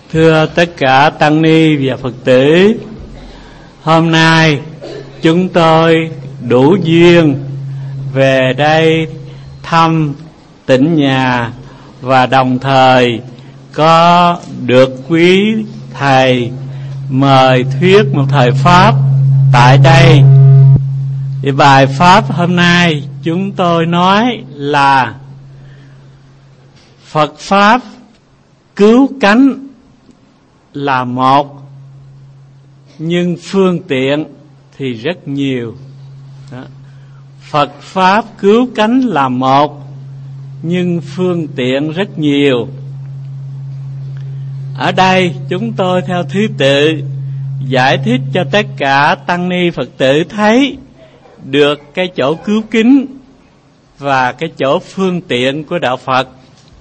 Thưa tất cả tăng ni và Phật tử, hôm nay chúng tôi đủ duyên về đây thăm tỉnh nhà và đồng thời có được quý thầy mời thuyết một thời pháp tại đây. Thì bài pháp hôm nay chúng tôi nói là Phật pháp cứu cánh là một, nhưng phương tiện thì rất nhiều. Đó. Phật pháp cứu cánh là một, nhưng phương tiện rất nhiều. Ở đây chúng tôi theo thứ tự giải thích cho tất cả tăng ni Phật tử thấy được cái chỗ cứu kính và cái chỗ phương tiện của đạo Phật.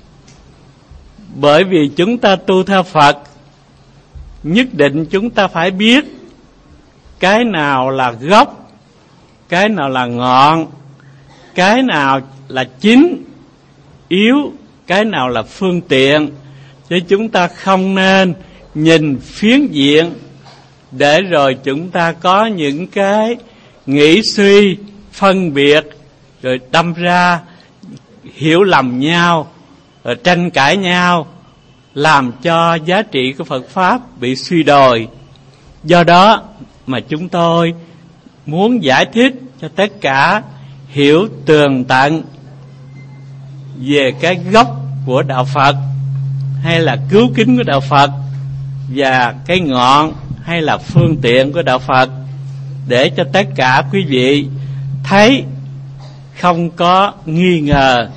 Bởi vì chúng ta tu theo Phật, nhất định chúng ta phải biết cái nào là gốc, cái nào là ngọn, cái nào là chính, yếu, cái nào là phương tiện. Chứ chúng ta không nên nhìn phiến diện để rồi chúng ta có những cái nghĩ suy, phân biệt, rồi đâm ra hiểu lầm nhau, rồi tranh cãi nhau, làm cho giá trị của Phật Pháp bị suy đồi. Do đó mà chúng tôi muốn giải thích cho tất cả hiểu tường tận về cái gốc của đạo Phật hay là cứu kính của đạo Phật, và cái ngọn hay là phương tiện của đạo Phật, để cho tất cả quý vị thấy không có nghi ngờ.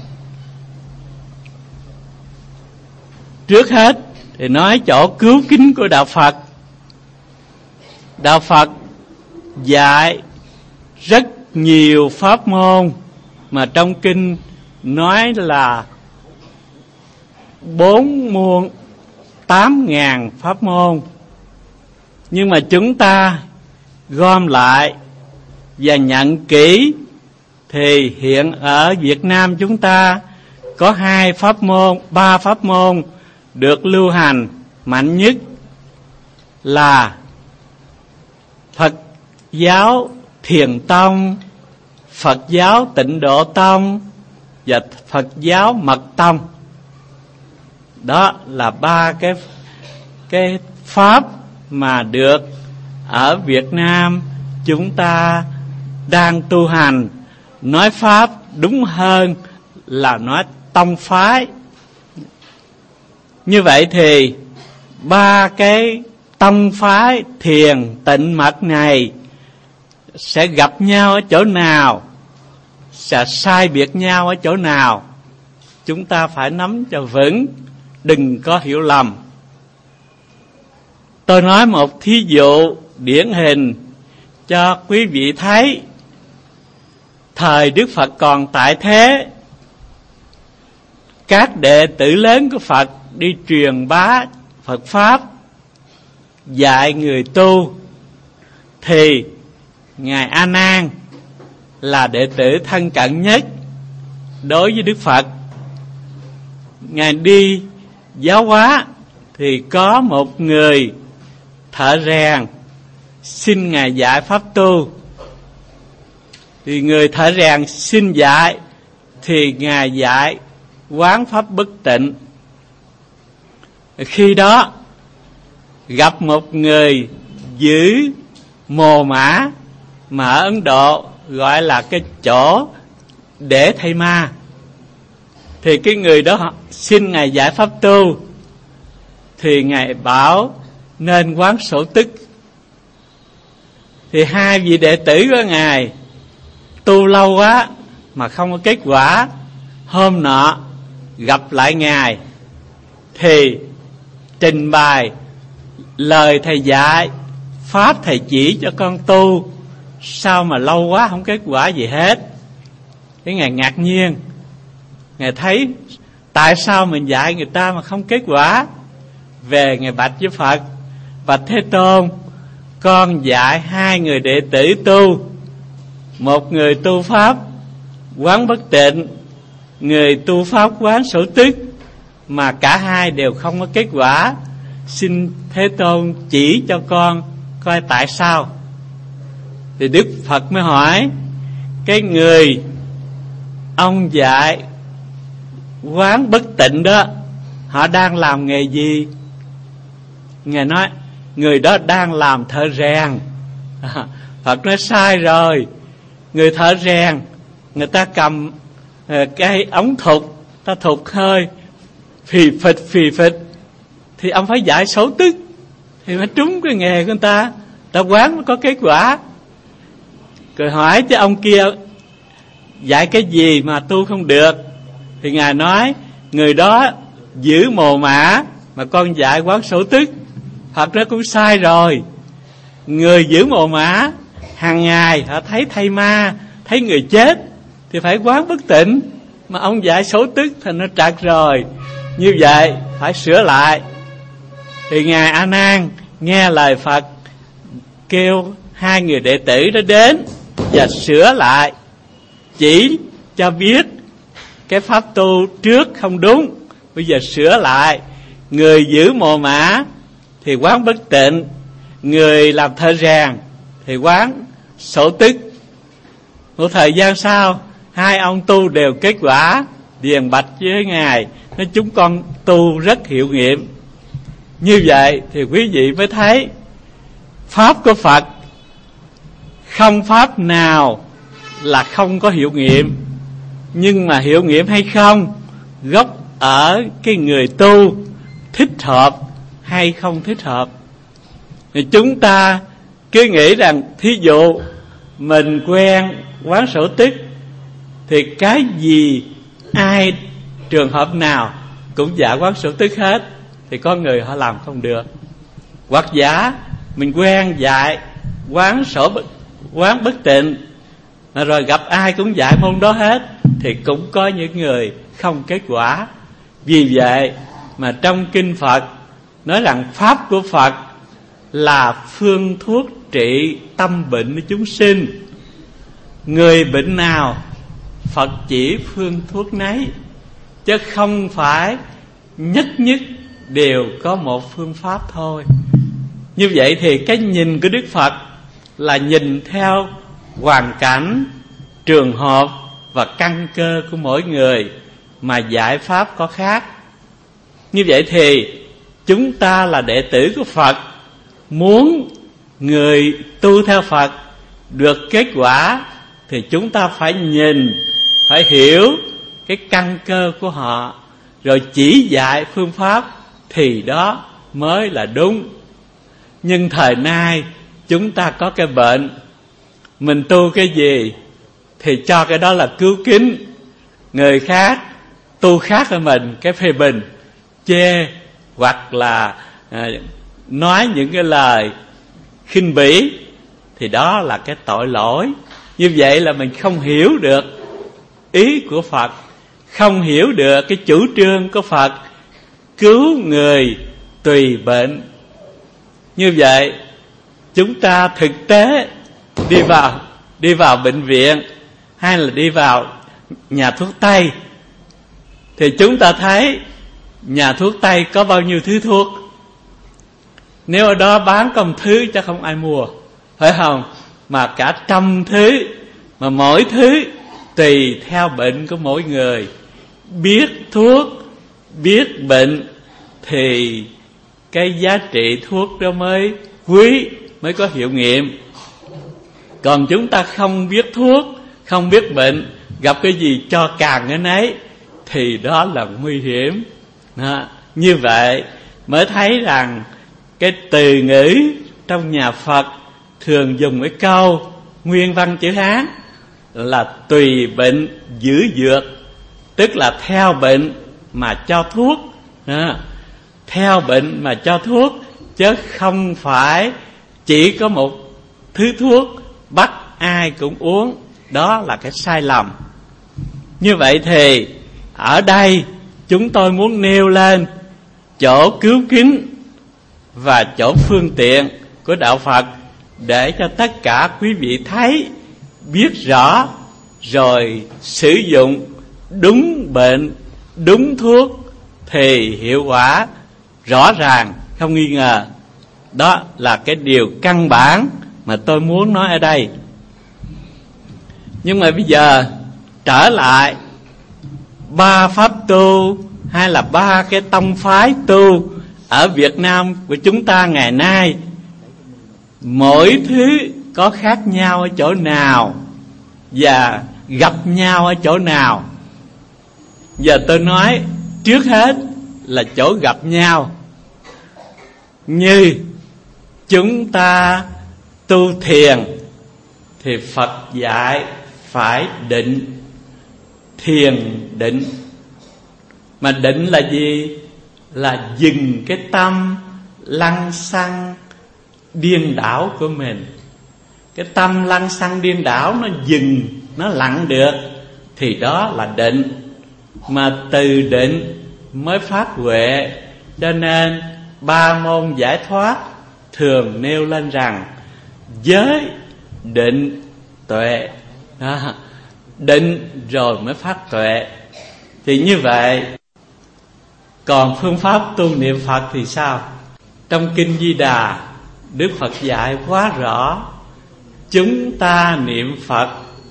Trước hết thì nói chỗ cứu kính của đạo Phật. Đạo Phật dạy rất nhiều pháp môn mà trong kinh nói là 8.000 pháp môn. Nhưng mà chúng ta gom lại và nhận kỹ thì hiện ở Việt Nam chúng ta có 3 pháp môn được lưu hành mạnh nhất là Phật giáo Thiền Tông, Phật giáo Tịnh Độ Tông và Phật giáo Mật Tông. Đó là 3 cái pháp mà được ở Việt Nam chúng ta đang tu hành. Nói pháp đúng hơn là nói tông phái. Như vậy thì 3 cái tông phái thiền tịnh mật này sẽ gặp nhau ở chỗ nào, sẽ sai biệt nhau ở chỗ nào, chúng ta phải nắm cho vững, đừng có hiểu lầm. Tôi nói một thí dụ điển hình cho quý vị thấy. Thời Đức Phật còn tại thế, các đệ tử lớn của Phật đi truyền bá Phật Pháp, dạy người tu, thì Ngài A Nan là đệ tử thân cận nhất đối với Đức Phật. Ngài đi giáo hóa thì có một người thợ rèn xin Ngài dạy pháp tu. Thì người thợ rèn xin dạy thì Ngài dạy quán pháp bất tịnh. Khi đó gặp một người giữ mồ mã mà ở Ấn Độ gọi là cái chỗ để thầy ma. Thì cái người đó xin Ngài giải pháp tu, thì Ngài bảo nên quán sổ tức. Thì 2 vị đệ tử của Ngài tu lâu quá mà không có kết quả. Hôm nọ gặp lại Ngài thì trình bày lời thầy dạy, pháp thầy chỉ cho con tu, sao mà lâu quá không kết quả gì hết. Cái Ngài ngạc nhiên, Ngài thấy tại sao mình dạy người ta mà không kết quả. Về Ngài bạch với Phật: bạch Thế Tôn, con dạy 2 người đệ tử tu, một người tu pháp quán bất tịnh, người tu pháp quán sở tức, mà cả hai đều không có kết quả. xin Thế Tôn chỉ cho con coi tại sao. Thì Đức Phật mới hỏi: cái người ông dạy quán bất tịnh đó, họ đang làm nghề gì? Ngài nói: người đó đang làm thợ rèn. Phật nói: sai rồi. Người thợ rèn, người ta cầm cái ống thục, ta thục hơi phì phịch, thì ông phải dạy xấu tức thì mới trúng cái nghề của người ta, ta quán mới có kết quả. Rồi hỏi chứ ông kia dạy cái gì mà tu không được? Thì Ngài nói: người đó giữ mồ mả mà con dạy quán xấu tức. Phật nói: cũng sai rồi. Người giữ mồ mả hàng ngày họ thấy thây ma, thấy người chết thì phải quán bất tịnh, mà ông dạy xấu tức thì nó trật rồi. Như vậy phải sửa lại. Thì Ngài A Nan nghe lời Phật, kêu hai người đệ tử đó đến và sửa lại, chỉ cho biết cái pháp tu trước không đúng, bây giờ sửa lại. Người giữ mồ mả thì quán bất tịnh, người làm thợ rèn thì quán xổ tức. Một thời gian sau, hai ông tu đều kết quả, điền bạch với Ngài, nói: chúng con tu rất hiệu nghiệm. Như vậy thì quý vị mới thấy pháp của Phật không pháp nào là không có hiệu nghiệm. Nhưng mà hiệu nghiệm hay không, gốc ở cái người tu thích hợp hay không thích hợp. Thì chúng ta cứ nghĩ rằng thí dụ mình quen quán xổ tức thì cái gì ai trường hợp nào cũng dạy quán xổ tức hết, thì có người họ làm không được. Hoặc giả mình quen dạy quán bất tịnh, rồi gặp ai cũng dạy môn đó hết, thì cũng có những người không kết quả. Vì vậy mà trong kinh Phật nói rằng pháp của Phật là phương thuốc trị tâm bệnh của chúng sinh. Người bệnh nào Phật chỉ phương thuốc nấy, chứ không phải nhất đều có một phương pháp thôi. Như vậy thì cái nhìn của Đức Phật là nhìn theo hoàn cảnh, trường hợp và căn cơ của mỗi người mà giải pháp có khác. Như vậy thì chúng ta là đệ tử của Phật, muốn người tu theo Phật được kết quả thì chúng ta phải nhìn, phải hiểu cái căn cơ của họ, rồi chỉ dạy phương pháp, thì đó mới là đúng. Nhưng thời nay chúng ta có cái bệnh, mình tu cái gì thì cho cái đó là cứu kính. Người khác tu khác hơn mình, cái phê bình, chê, hoặc là nói những cái lời khinh bỉ, thì đó là cái tội lỗi. Như vậy là mình không hiểu được ý của Phật, không hiểu được cái chủ trương của Phật cứu người tùy bệnh. Như vậy chúng ta thực tế đi vào bệnh viện hay là đi vào nhà thuốc Tây, thì chúng ta thấy nhà thuốc Tây có bao nhiêu thứ thuốc. Nếu ở đó bán có một thứ chắc không ai mua, phải không? Mà cả trăm thứ, mà mỗi thứ tùy theo bệnh của mỗi người. Biết thuốc, biết bệnh thì cái giá trị thuốc đó mới quý, mới có hiệu nghiệm. Còn chúng ta không biết thuốc, không biết bệnh, gặp cái gì cho càng cái nấy, thì đó là nguy hiểm. Như vậy mới thấy rằng cái từ ngữ trong nhà Phật thường dùng cái câu nguyên văn chữ Hán là tùy bệnh giữ dược, tức là theo bệnh mà cho thuốc. Theo bệnh mà cho thuốc, chứ không phải chỉ có một thứ thuốc bắt ai cũng uống. Đó là cái sai lầm. Như vậy thì ở đây chúng tôi muốn nêu lên chỗ cứu kính và chỗ phương tiện của đạo Phật, để cho tất cả quý vị thấy, biết rõ, rồi sử dụng đúng bệnh, đúng thuốc thì hiệu quả rõ ràng không nghi ngờ. Đó là cái điều căn bản mà tôi muốn nói ở đây. Nhưng mà bây giờ trở lại ba pháp tu hay là ba cái tông phái tu ở Việt Nam của chúng ta ngày nay, mỗi thứ có khác nhau ở chỗ nào và gặp nhau ở chỗ nào. Giờ tôi nói trước hết là chỗ gặp nhau. Như chúng ta tu thiền thì Phật dạy phải định, thiền định. Mà định là gì? Là dừng cái tâm lăng xăng điên đảo của mình. Cái tâm lăng xăng điên đảo nó dừng, nó lặng được thì đó là định. Mà từ định mới phát huệ. Cho nên ba môn giải thoát thường nêu lên rằng giới, định, tuệ. Định rồi mới phát tuệ. Thì như vậy, còn phương pháp tu niệm Phật thì sao? Trong Kinh Di Đà, Đức Phật dạy quá rõ. Chúng ta niệm Phật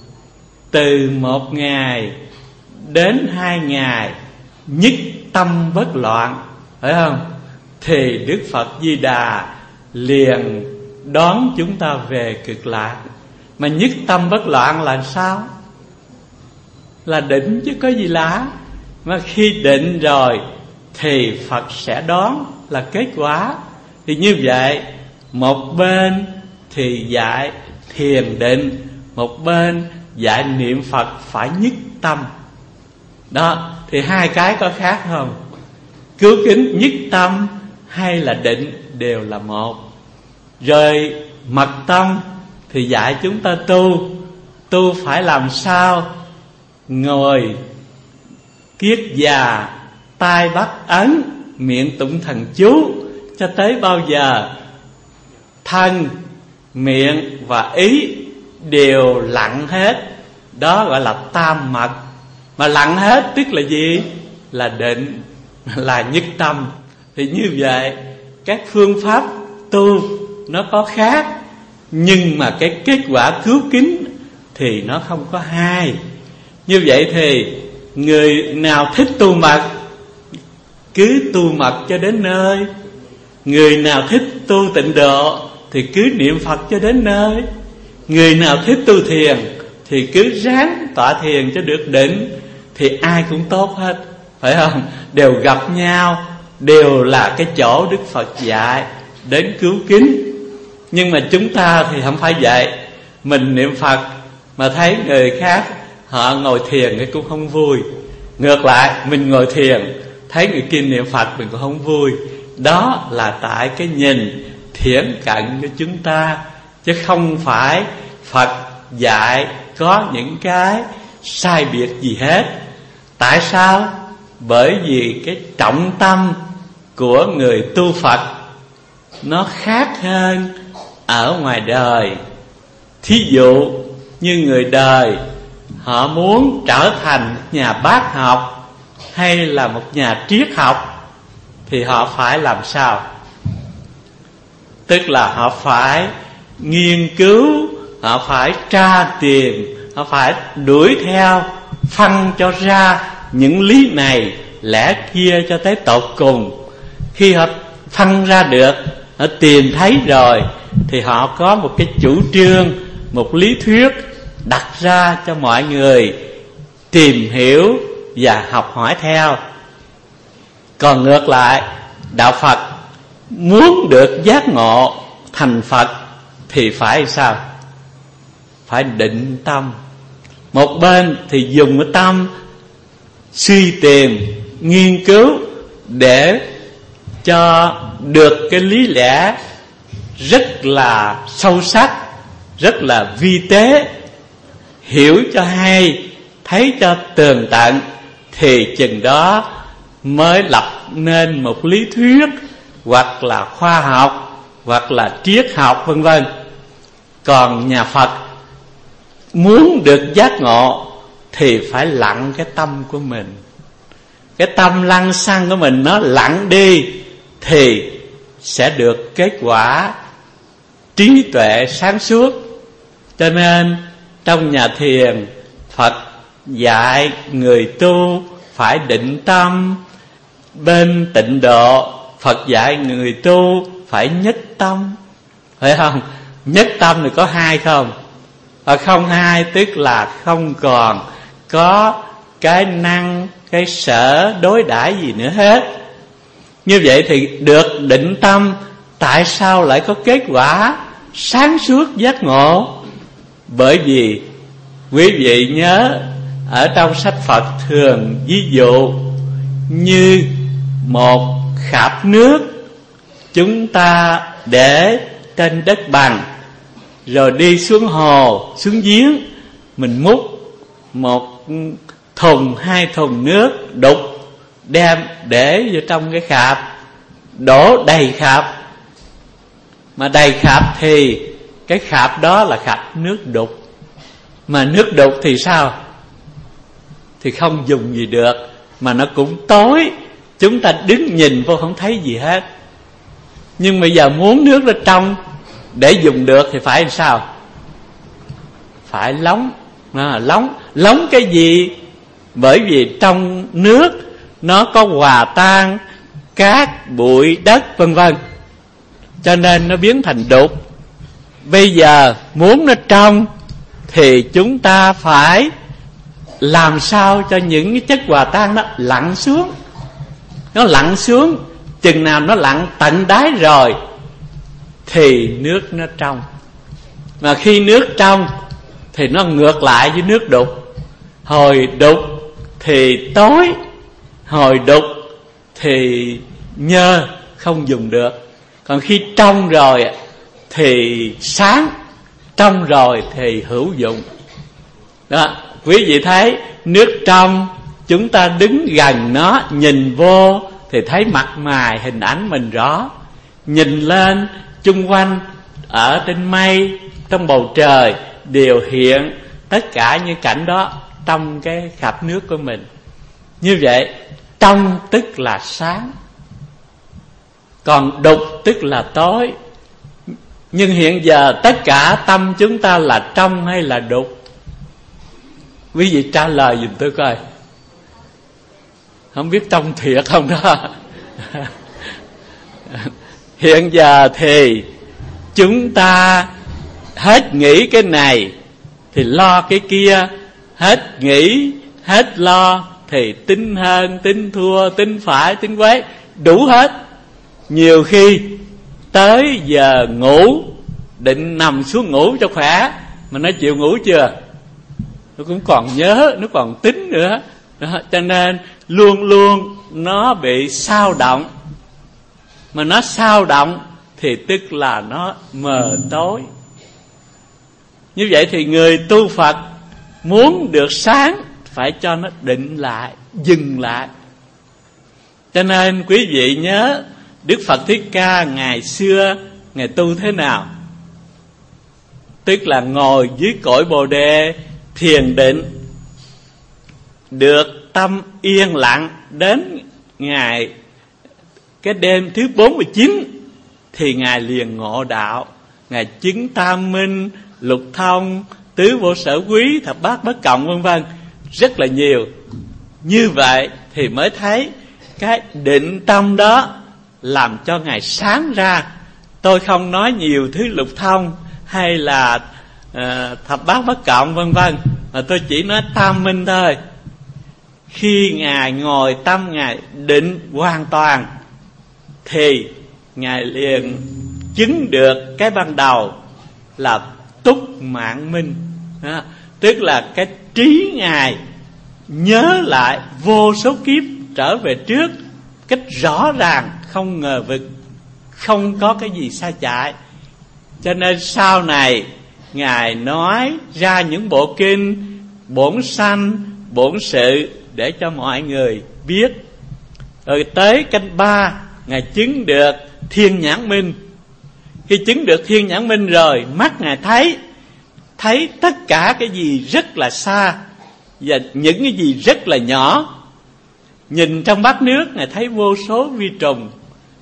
từ 1 ngày đến 2 ngày, nhất tâm bất loạn, phải không? Thì Đức Phật Di Đà liền đón chúng ta về cực lạc. Mà nhất tâm bất loạn là sao? Là định chứ có gì lạ. Mà khi định rồi thì Phật sẽ đón là kết quả. Thì như vậy, một bên thì dạy thiền định, một bên dạy niệm Phật phải nhất tâm. Đó, thì hai cái có khác không? Cứu kính nhất tâm hay là định đều là một. Rồi mật tông thì dạy chúng ta tu phải làm sao? Ngồi kiết già, tai bắt ấn, miệng tụng thần chú, cho tới bao giờ thân, miệng và ý đều lặng hết. Đó gọi là tam mật. Mà lặng hết tức là gì? Là định, là nhất tâm. Thì như vậy, các phương pháp tu nó có khác, nhưng mà cái kết quả cứu kính thì nó không có hai. Như vậy thì người nào thích tu mật cứ tu mật cho đến nơi, người nào thích tu tịnh độ thì cứ niệm Phật cho đến nơi, người nào thích tu thiền thì cứ ráng tọa thiền cho được định. Thì ai cũng tốt hết, phải không? Đều gặp nhau, đều là cái chỗ Đức Phật dạy đến cứu kính. Nhưng mà chúng ta thì không phải vậy. Mình niệm Phật mà thấy người khác họ ngồi thiền thì cũng không vui. Ngược lại, mình ngồi thiền thấy người kia niệm Phật mình cũng không vui. Đó là tại cái nhìn thiển cận của chúng ta, chứ không phải Phật dạy có những cái sai biệt gì hết. Tại sao? Bởi vì cái trọng tâm của người tu Phật nó khác hơn ở ngoài đời. Thí dụ như người đời họ muốn trở thành nhà bác học hay là một nhà triết học thì họ phải làm sao? Tức là họ phải nghiên cứu, họ phải tra tìm, họ phải đuổi theo, phân cho ra những lý này lẽ kia cho tới tột cùng. Khi họ phân ra được, họ tìm thấy rồi thì họ có một cái chủ trương, một lý thuyết đặt ra cho mọi người tìm hiểu và học hỏi theo. Còn ngược lại, đạo Phật muốn được giác ngộ thành Phật thì phải sao? Phải định tâm. Một bên thì dùng cái tâm suy tìm, nghiên cứu để cho được cái lý lẽ rất là sâu sắc, rất là vi tế, hiểu cho hay, thấy cho tường tận, thì chừng đó mới lập nên một lý thuyết hoặc là khoa học hoặc là triết học vân vân. Còn nhà Phật muốn được giác ngộ thì phải lặng cái tâm của mình. Cái tâm lăng xăng của mình nó lặng đi thì sẽ được kết quả trí tuệ sáng suốt. Cho nên trong nhà thiền, Phật dạy người tu phải định tâm. Bên tịnh độ, Phật dạy người tu phải nhất tâm. Phải không? Nhất tâm thì có hai không? Không hai tức là không còn có cái năng, cái sở đối đãi gì nữa hết. Như vậy thì được định tâm. Tại sao lại có kết quả sáng suốt giác ngộ? Bởi vì quý vị nhớ, ở trong sách Phật thường ví dụ như một khạp nước chúng ta để trên đất bằng, rồi đi xuống hồ, xuống giếng, mình múc một thùng, hai thùng nước đục, đem để vào trong cái khạp, đổ đầy khạp. Mà đầy khạp thì cái khạp đó là khạp nước đục. Mà nước đục thì sao? Thì không dùng gì được, mà nó cũng tối, chúng ta đứng nhìn vô không thấy gì hết. Nhưng bây giờ muốn nước nó trong để dùng được thì phải làm sao? Phải lóng. Lóng cái gì? Bởi vì trong nước nó có hòa tan cát, bụi, đất vân vân, cho nên nó biến thành đục. Bây giờ muốn nó trong thì chúng ta phải làm sao cho những cái chất hòa tan đó lặn xuống. Nó lặn xuống, chừng nào nó lặn tận đáy rồi thì nước nó trong. Mà khi nước trong thì nó ngược lại với nước đục. Hồi đục thì tối, hồi đục thì nhơ, không dùng được. Còn khi trong rồi thì sáng, trong rồi thì hữu dụng. Đó, quý vị thấy nước trong, chúng ta đứng gần nó, nhìn vô thì thấy mặt mày hình ảnh mình rõ. Nhìn lên chung quanh, ở trên mây, trong bầu trời đều hiện tất cả những cảnh đó trong cái khạp nước của mình. Như vậy trong tức là sáng, còn đục tức là tối. Nhưng hiện giờ tất cả tâm chúng ta là trong hay là đục? Quý vị trả lời giùm tôi coi. Không biết trong thiệt không đó. Hiện giờ thì chúng ta hết nghĩ cái này thì lo cái kia, hết nghĩ, hết lo thì tính hơn, tính thua, tính phải, tính quấy, đủ hết. Nhiều khi tới giờ ngủ, định nằm xuống ngủ cho khỏe, mà nó chịu ngủ chưa? Nó cũng còn nhớ, nó còn tính nữa đó. Cho nên luôn luôn nó bị xao động. Mà nó xao động thì tức là nó mờ tối. Như vậy thì người tu Phật muốn được sáng phải cho nó định lại, dừng lại. Cho nên quý vị nhớ Đức Phật Thích Ca ngày xưa Ngài tu thế nào? Tức là ngồi dưới cội Bồ Đề thiền định, được tâm yên lặng. Đến ngày cái đêm thứ 49 thì Ngài liền ngộ đạo. Ngài chứng tam minh, lục thông, tứ vô sở quý, thập bát bất cộng vân vân, rất là nhiều. Như vậy thì mới thấy cái định tâm đó làm cho Ngài sáng ra. Tôi không nói nhiều thứ lục thông hay là thập bát bất cộng vân vân, mà tôi chỉ nói tam minh thôi. Khi Ngài ngồi tâm Ngài định hoàn toàn thì Ngài liền chứng được cái ban đầu là túc mạng minh đó. Tức là cái trí Ngài nhớ lại vô số kiếp trở về trước cách rõ ràng, không ngờ vực, không có cái gì sai chạy. Cho nên sau này Ngài nói ra những bộ kinh bổn sanh, bổn sự để cho mọi người biết. Rồi tới canh 3 Ngài chứng được thiên nhãn minh. Khi chứng được thiên nhãn minh rồi, mắt Ngài thấy tất cả cái gì rất là xa và những cái gì rất là nhỏ. Nhìn trong bát nước Ngài thấy vô số vi trùng,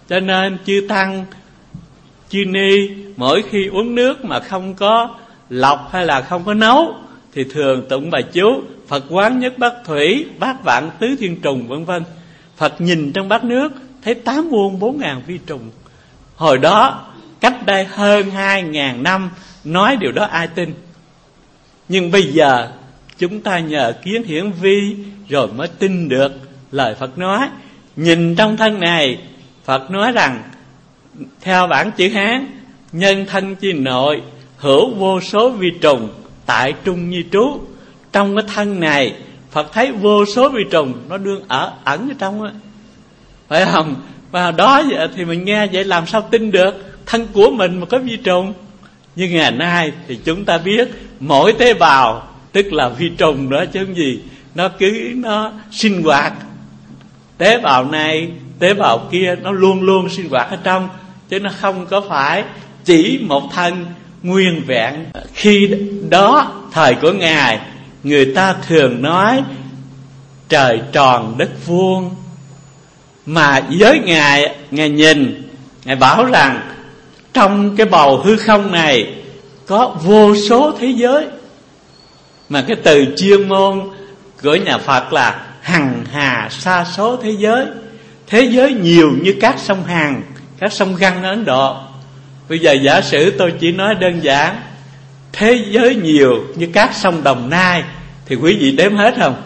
Cho nên chư tăng, chư ni mỗi khi uống nước mà không có lọc hay là không có nấu thì thường tụng bài chú Phật quán nhất bát thủy, bát vạn tứ thiên trùng vân vân. Phật nhìn trong bát nước thấy 8 muôn 4 ngàn vi trùng. Hồi đó cách đây hơn 2.000 năm nói điều đó ai tin. Nhưng bây giờ chúng ta nhờ kiến hiển vi rồi mới tin được lời Phật nói. Nhìn trong thân này, Phật nói rằng theo bản chữ Hán, nhân thân chi nội hữu vô số vi trùng, tại trung nhi trú. Trong cái thân này Phật thấy vô số vi trùng nó đương ẩn ở trong á, phải không? Và đó thì mình nghe vậy làm sao tin được thân của mình mà có vi trùng. Nhưng ngày nay thì chúng ta biết mỗi tế bào tức là vi trùng đó chứ không gì. Nó sinh hoạt, tế bào này tế bào kia nó luôn luôn sinh hoạt ở trong, chứ nó không có phải chỉ một thân nguyên vẹn. Khi đó thời của Ngài, người ta thường nói trời tròn đất vuông, mà với Ngài nhìn, Ngài bảo rằng trong cái bầu hư không này có vô số thế giới. Mà cái từ chuyên môn của nhà Phật là hằng hà sa số thế giới. Thế giới nhiều như các sông Hằng, các sông Găng ở Ấn Độ. Bây giờ giả sử tôi chỉ nói đơn giản, thế giới nhiều như các sông Đồng Nai thì quý vị đếm hết không?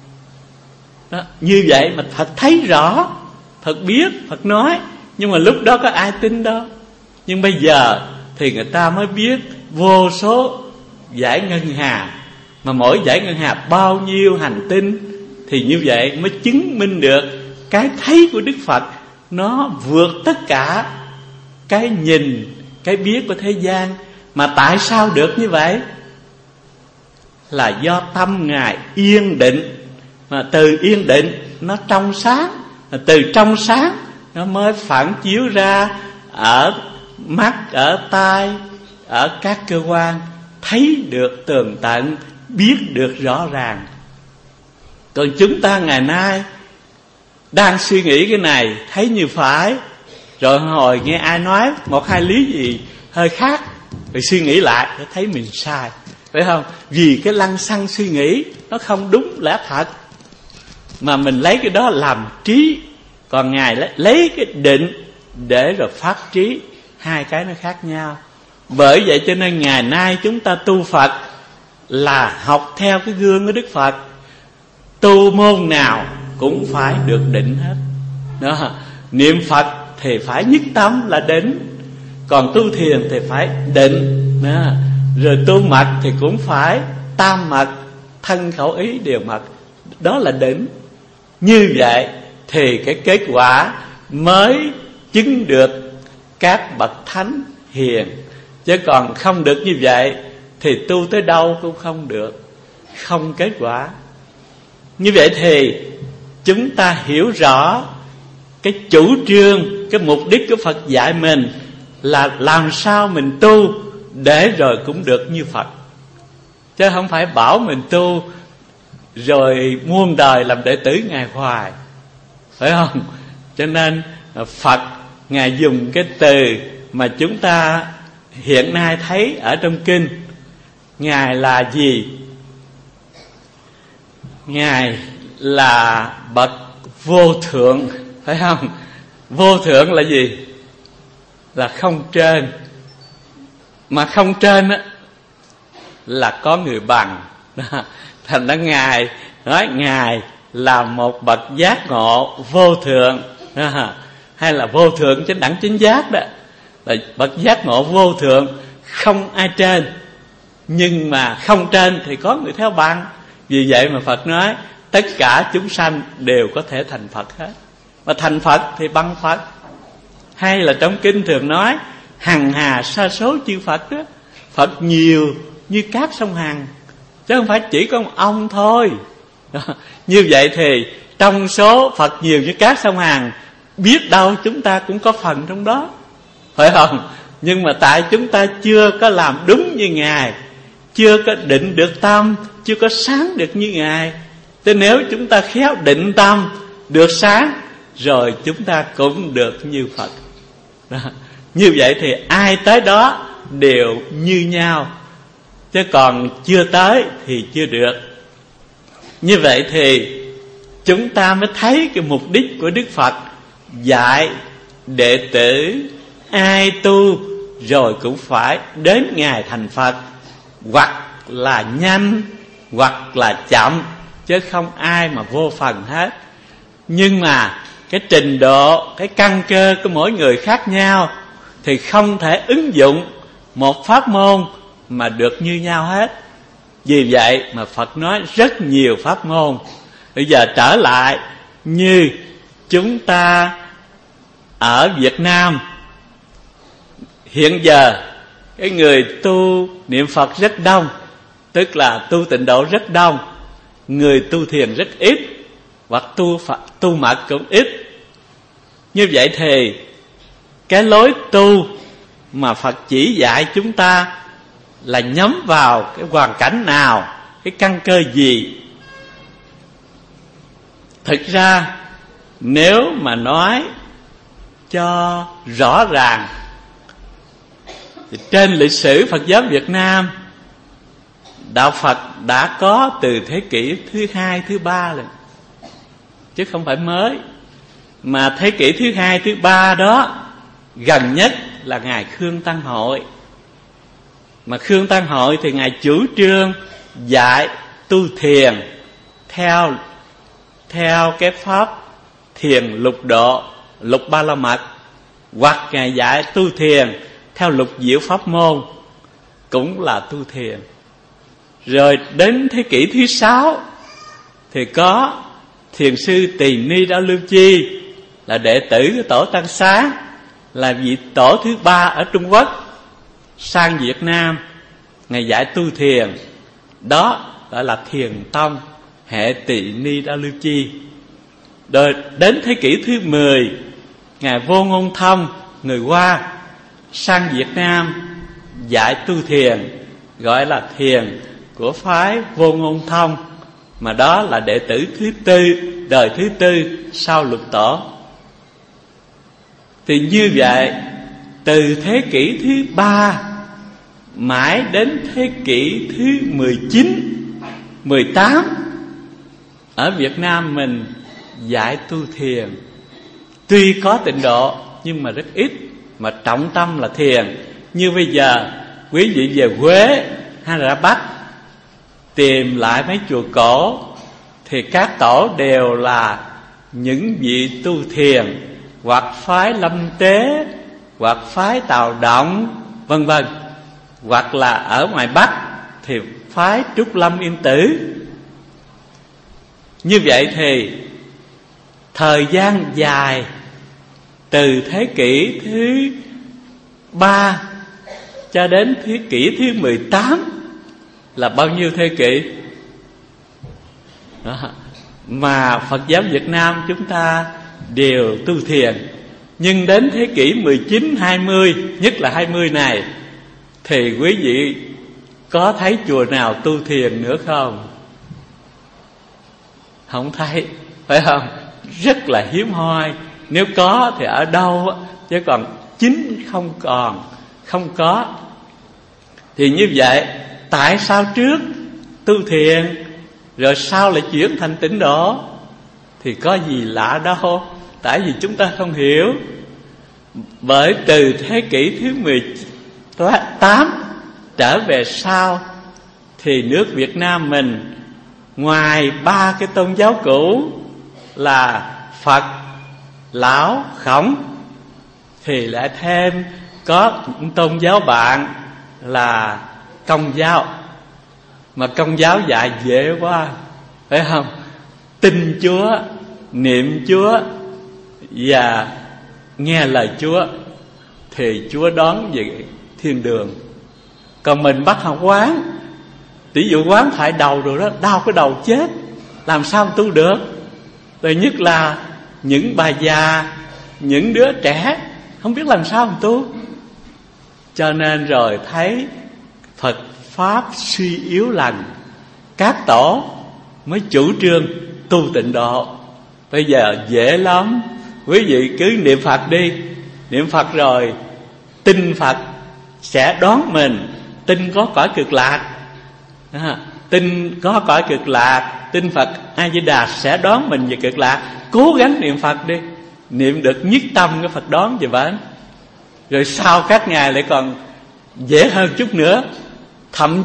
Đó, như vậy mà Phật thấy rõ, Phật biết, Phật nói. Nhưng mà lúc đó có ai tin đâu. Nhưng bây giờ thì người ta mới biết vô số dải ngân hà, mà mỗi dải ngân hà bao nhiêu hành tinh. Thì như vậy mới chứng minh được cái thấy của Đức Phật nó vượt tất cả cái nhìn, cái biết của thế gian. Mà tại sao được như vậy? Là do tâm Ngài yên định. Mà từ yên định nó trong sáng, mà từ trong sáng nó mới phản chiếu ra ở mắt, ở tai, ở các cơ quan, thấy được tường tận, biết được rõ ràng. Còn chúng ta ngày nay đang suy nghĩ cái này thấy như phải, rồi hồi nghe ai nói một hai lý gì hơi khác, rồi suy nghĩ lại để thấy mình sai, phải không? Vì cái lăng xăng suy nghĩ nó không đúng lẽ thật, mà mình lấy cái đó làm trí. Còn Ngài lấy cái định để rồi phát trí, hai cái nó khác nhau. Bởi vậy cho nên ngày nay chúng ta tu Phật là học theo cái gương của Đức Phật. Tu môn nào cũng phải được định hết đó. Niệm Phật thì phải nhất tâm là định, còn tu thiền thì phải định đó. Rồi tu mật thì cũng phải tam mật, thân khẩu ý đều mật, đó là định. Như vậy thì cái kết quả mới chứng được các bậc thánh hiền. Chứ còn không được như vậy thì tu tới đâu cũng không được, không kết quả. Như vậy thì chúng ta hiểu rõ cái chủ trương, cái mục đích của Phật dạy mình là làm sao mình tu để rồi cũng được như Phật. Chứ không phải bảo mình tu rồi muôn đời làm đệ tử Ngài hoài, phải không? Cho nên Phật Ngài dùng cái từ mà chúng ta hiện nay thấy ở trong kinh. Ngài là gì? Ngài là bậc vô thượng, phải không? Vô thượng là gì? Là không trên. Mà không trên á là có người bằng. Thành ra Ngài nói Ngài là một bậc giác ngộ vô thượng, hay là vô thượng chánh đẳng chánh giác đó, là bậc giác ngộ vô thượng, không ai trên. Nhưng mà không trên thì có người theo bằng. Vì vậy mà Phật nói tất cả chúng sanh đều có thể thành Phật hết. Mà thành Phật thì bằng Phật. Hay là trong kinh thường nói hằng hà sa số chư Phật đó. Phật nhiều như các sông Hằng, chứ không phải chỉ có một ông thôi. Như vậy thì trong số Phật nhiều như các sông Hằng, biết đâu chúng ta cũng có phần trong đó, phải không? Nhưng mà tại chúng ta chưa có làm đúng như Ngài, chưa có định được tâm, chưa có sáng được như Ngài. Thế nếu chúng ta khéo định tâm, được sáng, rồi chúng ta cũng được như Phật. Đó. Như vậy thì ai tới đó đều như nhau, chứ còn chưa tới thì chưa được. Như vậy thì chúng ta mới thấy cái mục đích của Đức Phật dạy đệ tử ai tu rồi cũng phải đến ngày thành Phật, hoặc là nhanh hoặc là chậm, chứ không ai mà vô phần hết. Nhưng mà cái trình độ, cái căn cơ của mỗi người khác nhau, thì không thể ứng dụng một pháp môn mà được như nhau hết. Vì vậy mà Phật nói rất nhiều pháp môn. Bây giờ trở lại, như chúng ta ở Việt Nam hiện giờ, cái người tu niệm Phật rất đông, tức là tu tịnh độ rất đông, người tu thiền rất ít, hoặc tu mật cũng ít. Như vậy thì cái lối tu mà Phật chỉ dạy chúng ta là nhắm vào cái hoàn cảnh nào, cái căn cơ gì. Thực ra nếu mà nói cho rõ ràng thì trên lịch sử Phật giáo Việt Nam, đạo Phật đã có từ thế kỷ thứ 2, thứ 3 rồi, chứ không phải mới. Mà thế kỷ thứ 2, thứ 3 đó, gần nhất là Ngài Khương Tăng Hội. Mà Khương Tăng Hội thì Ngài chủ trương dạy tu thiền theo cái pháp thiền lục độ, lục ba la mật, hoặc Ngài dạy tu thiền theo lục diệu pháp môn, cũng là tu thiền. Rồi đến thế kỷ thứ 6 thì có thiền sư Tỳ Ni Đao Lưu Chi, là đệ tử của tổ Tăng Xá, là vị tổ thứ 3 ở Trung Quốc, sang Việt Nam. Ngài dạy tu thiền, đó gọi là thiền tông hệ Tỳ Ni Đao Lưu Chi. Rồi đến thế kỷ thứ 10, Ngài Vô Ngôn Thông, người Hoa, sang Việt Nam dạy tu thiền, gọi là thiền của phái Vô Ngôn Thông, mà đó là đệ tử thứ 4, đời thứ 4 sau Lục Tổ. Thì như vậy, từ thế kỷ thứ 3 mãi đến thế kỷ thứ 19, 18, ở Việt Nam mình dạy tu thiền. Tuy có tịnh độ nhưng mà rất ít, mà trọng tâm là thiền. Như bây giờ quý vị về Huế hay là ra Bắc tìm lại mấy chùa cổ, thì các tổ đều là những vị tu thiền, hoặc phái Lâm Tế, hoặc phái Tào Động, vân vân. Hoặc là ở ngoài Bắc thì phái Trúc Lâm Yên Tử. Như vậy thì thời gian dài, từ thế kỷ thứ 3 cho đến thế kỷ thứ 18 là bao nhiêu thế kỷ đó, mà Phật giáo Việt Nam chúng ta đều tu thiền. Nhưng đến thế kỷ 19, 20, nhất là 20 này, thì quý vị có thấy chùa nào tu thiền nữa không? Không thấy, phải không? Rất là hiếm hoi. Nếu có thì ở đâu, chứ còn chính không có. Thì như vậy, tại sao trước tu thiền rồi sau lại chuyển thành tịnh độ? Thì có gì lạ đâu, tại vì chúng ta không hiểu. Bởi từ thế kỷ thứ 18 trở về sau, thì nước Việt Nam mình, ngoài 3 cái tôn giáo cũ là Phật, Lão, Khổng, thì lại thêm có tôn giáo bạn là Công giáo. Mà Công giáo dạy dễ quá, phải không? Tin Chúa, niệm Chúa và nghe lời Chúa thì Chúa đón về thiên đường. Còn mình bắt học quán, ví dụ quán thải đầu rồi đó, đau cái đầu chết, làm sao tu được? Rồi nhất là những bà già, những đứa trẻ không biết làm sao mà tu. Cho nên rồi thấy Phật Pháp suy yếu lành, các tổ mới chủ trương tu tịnh độ. Bây giờ dễ lắm, Quý vị cứ niệm Phật đi. Niệm Phật rồi tin Phật sẽ đón mình, tin có cõi cực lạc. Tin có cõi cực lạc, tin Phật A Di Đà sẽ đón mình về cực lạc. Cố gắng niệm Phật đi, niệm được nhất tâm cái Phật đón về bển. Rồi sau các ngày lại còn dễ hơn chút nữa. Thậm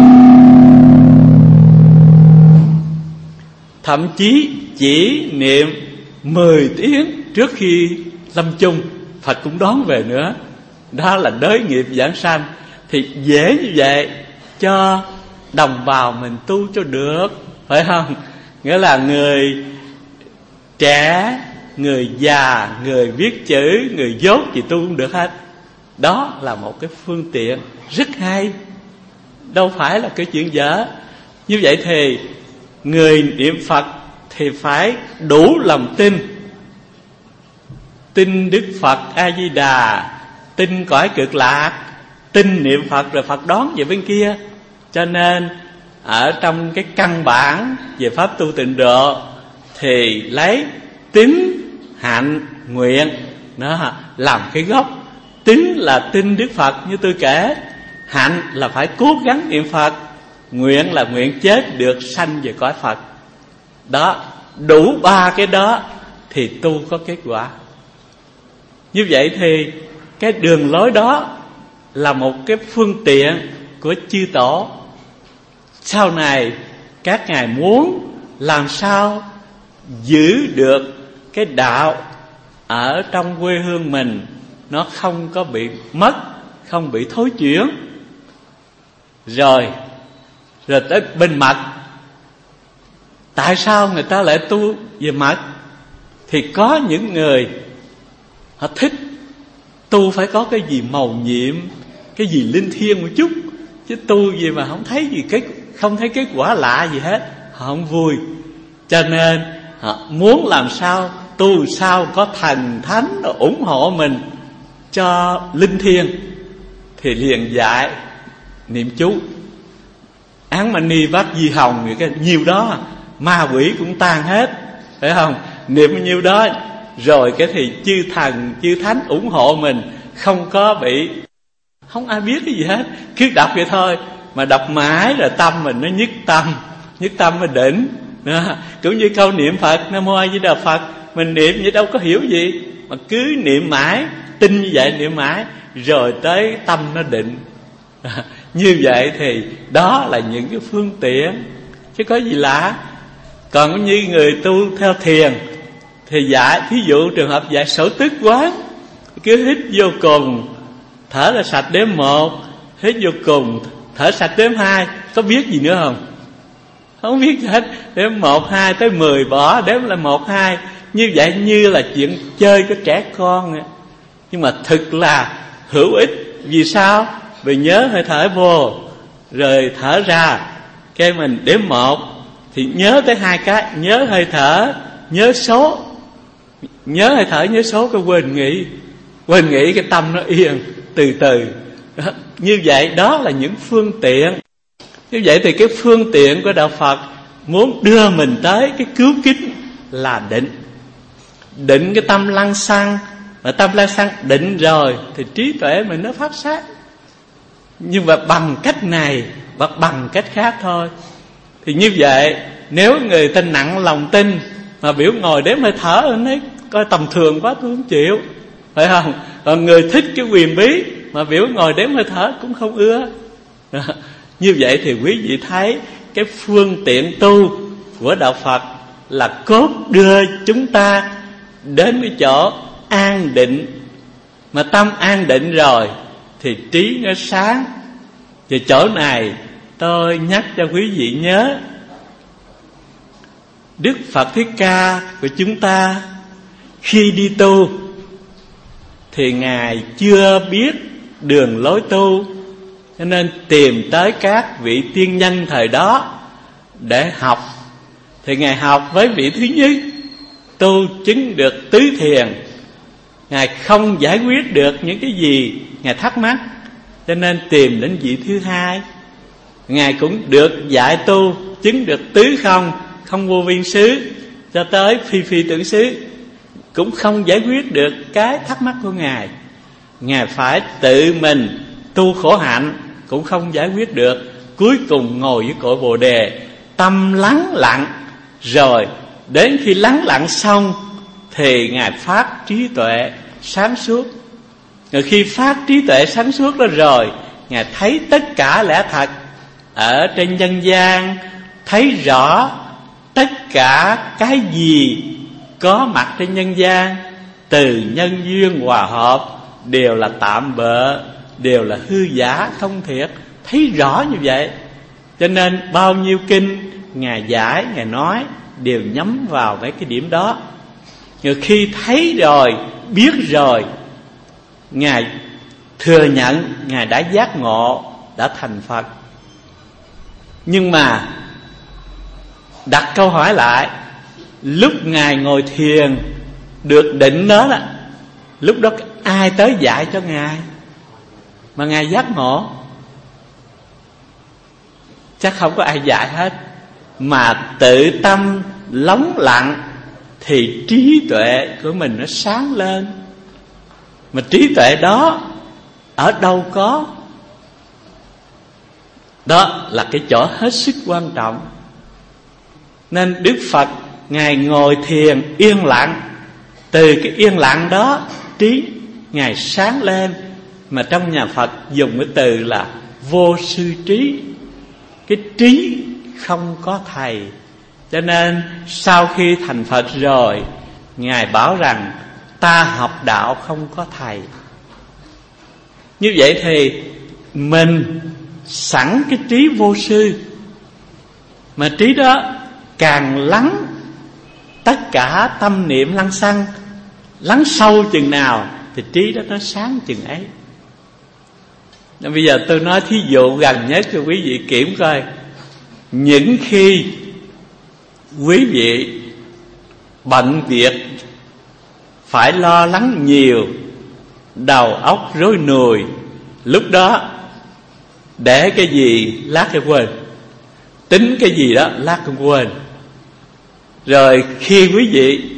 chí chỉ niệm 10 tiếng trước khi lâm chung, Phật cũng đón về nữa. Đó là đới nghiệp giảng sanh. Thì dễ như vậy cho đồng bào mình tu cho được, phải không? Nghĩa là người trẻ, người già, người viết chữ, người dốt gì tu cũng được hết. Đó là một cái phương tiện rất hay, đâu phải là cái chuyện dở. Như vậy thì người niệm Phật thì phải đủ lòng tin. Tin Đức Phật A Di Đà, tin cõi cực lạc, tin niệm Phật rồi Phật đón về bên kia. Cho nên ở trong cái căn bản về pháp tu tịnh độ thì lấy tín, hạnh, nguyện nó làm cái gốc. Tín là tin Đức Phật như tôi kể, hạnh là phải cố gắng niệm Phật, nguyện là nguyện chết được sanh về cõi Phật. Đó, đủ ba cái đó thì tu có kết quả. Như vậy thì cái đường lối đó là một cái phương tiện của chư tổ. Sau này các ngài muốn làm sao giữ được cái đạo ở trong quê hương mình, nó không có bị mất, không bị thối chuyển. Rồi tới bên mật. Tại sao người ta lại tu về mật? Thì có những người họ thích tu phải có cái gì mầu nhiệm, cái gì linh thiêng một chút. Chứ tu gì mà không thấy gì, không thấy kết quả lạ gì hết, họ không vui. Cho nên họ muốn làm sao tu sao có thần thánh ủng hộ mình cho linh thiêng, thì liền dạy niệm chú Án Mani Bát Di Hồng. Cái nhiều đó ma quỷ cũng tan hết, phải không? Niệm bao nhiêu đó rồi cái thì chư thần chư thánh ủng hộ mình, không có bị, không ai biết cái gì hết, cứ đọc vậy thôi. Mà đọc mãi rồi tâm mình nó nhất tâm mới đỉnh đó. Cũng như câu niệm Phật Nam Mô A Di Đà Phật, mình niệm vậy đâu có hiểu gì, mà cứ niệm mãi, tin như vậy, niệm mãi rồi tới tâm nó định. Như vậy thì đó là những cái phương tiện, chứ có gì lạ. Còn như người tu theo thiền thì dạy, thí dụ trường hợp dạy Sở Tức Quán, cứ hít vô cùng, thở ra sạch đếm 1, hít vô cùng, thở sạch đếm 2. Có biết gì nữa không? Không biết gì hết. Đếm 1, 2 tới 10 bỏ, đếm là 1, 2. Như vậy như là chuyện chơi của trẻ con. Nhưng mà thực là hữu ích. Vì sao? Vì nhớ hơi thở vô, rồi thở ra, cái mình đếm 1 thì nhớ tới 2 cái, nhớ hơi thở, nhớ số. Nhớ hơi thở, nhớ số, cái quên nghĩ cái tâm nó yên từ từ. Như vậy đó là những phương tiện. Như vậy thì cái phương tiện của đạo Phật muốn đưa mình tới cái cứu kính là định. Định cái tâm lăng xăng, và tâm lăng xăng định rồi thì trí tuệ mình nó phát sáng. Nhưng mà bằng cách này và bằng cách khác thôi. Thì như vậy nếu người ta nặng lòng tin mà biểu ngồi đếm hơi thở, anh ấy coi tầm thường quá tôi không chịu, phải không? Còn người thích cái quyền bí mà biểu ngồi đếm hơi thở cũng không ưa. Như vậy thì quý vị thấy cái phương tiện tu của đạo Phật là cốt đưa chúng ta đến cái chỗ an định. Mà tâm an định rồi thì trí nó sáng. Về chỗ này tôi nhắc cho quý vị nhớ, Đức Phật Thích Ca của chúng ta khi đi tu thì Ngài chưa biết đường lối tu, cho nên tìm tới các vị tiên nhân thời đó để học. Thì Ngài học với vị thứ nhất, tu chứng được tứ thiền. Ngài không giải quyết được những cái gì Ngài thắc mắc, cho nên tìm đến vị thứ hai. Ngài cũng được dạy tu chứng được tứ không, không vô biên xứ cho tới phi phi tưởng xứ. cũng không giải quyết được cái thắc mắc của Ngài. Ngài phải tự mình tu khổ hạnh cũng không giải quyết được. Cuối cùng ngồi với cội Bồ Đề, tâm lắng lặng. Rồi đến khi lắng lặng xong thì Ngài phát trí tuệ sáng suốt. Rồi khi phát trí tuệ sáng suốt đó rồi, Ngài thấy tất cả lẽ thật ở trên nhân gian, thấy rõ tất cả cái gì có mặt trên nhân gian, từ nhân duyên hòa hợp, đều là tạm bợ, đều là hư giả không thiệt. Thấy rõ như vậy, cho nên bao nhiêu kinh Ngài giải, Ngài nói đều nhắm vào mấy cái điểm đó. Rồi khi thấy rồi, biết rồi, Ngài thừa nhận Ngài đã giác ngộ, đã thành Phật. Nhưng mà đặt câu hỏi lại, lúc Ngài ngồi thiền được định đó là lúc đó ai tới dạy cho Ngài mà Ngài giác ngộ? Chắc không có ai dạy hết, mà tự tâm lắng lặng thì trí tuệ của mình nó sáng lên. Mà trí tuệ đó ở đâu có? Đó là cái chỗ hết sức quan trọng. Nên Đức Phật Ngài ngồi thiền yên lặng, từ cái yên lặng đó trí Ngài sáng lên. Mà trong nhà Phật dùng cái từ là vô sư trí. Cái trí không có thầy. Cho nên sau khi thành Phật rồi, Ngài bảo rằng ta học đạo không có thầy. Như vậy thì mình sẵn cái trí vô sư, mà trí đó càng lắng tất cả tâm niệm lăng xăng, lắng sâu chừng nào thì trí đó nó sáng chừng ấy. Nên bây giờ tôi nói thí dụ gần nhất cho quý vị kiểm coi. Những khi quý vị bận việc, phải lo lắng nhiều, đầu óc rối nùi, lúc đó để cái gì lát cho quên, tính cái gì đó lát cũng quên. Rồi khi quý vị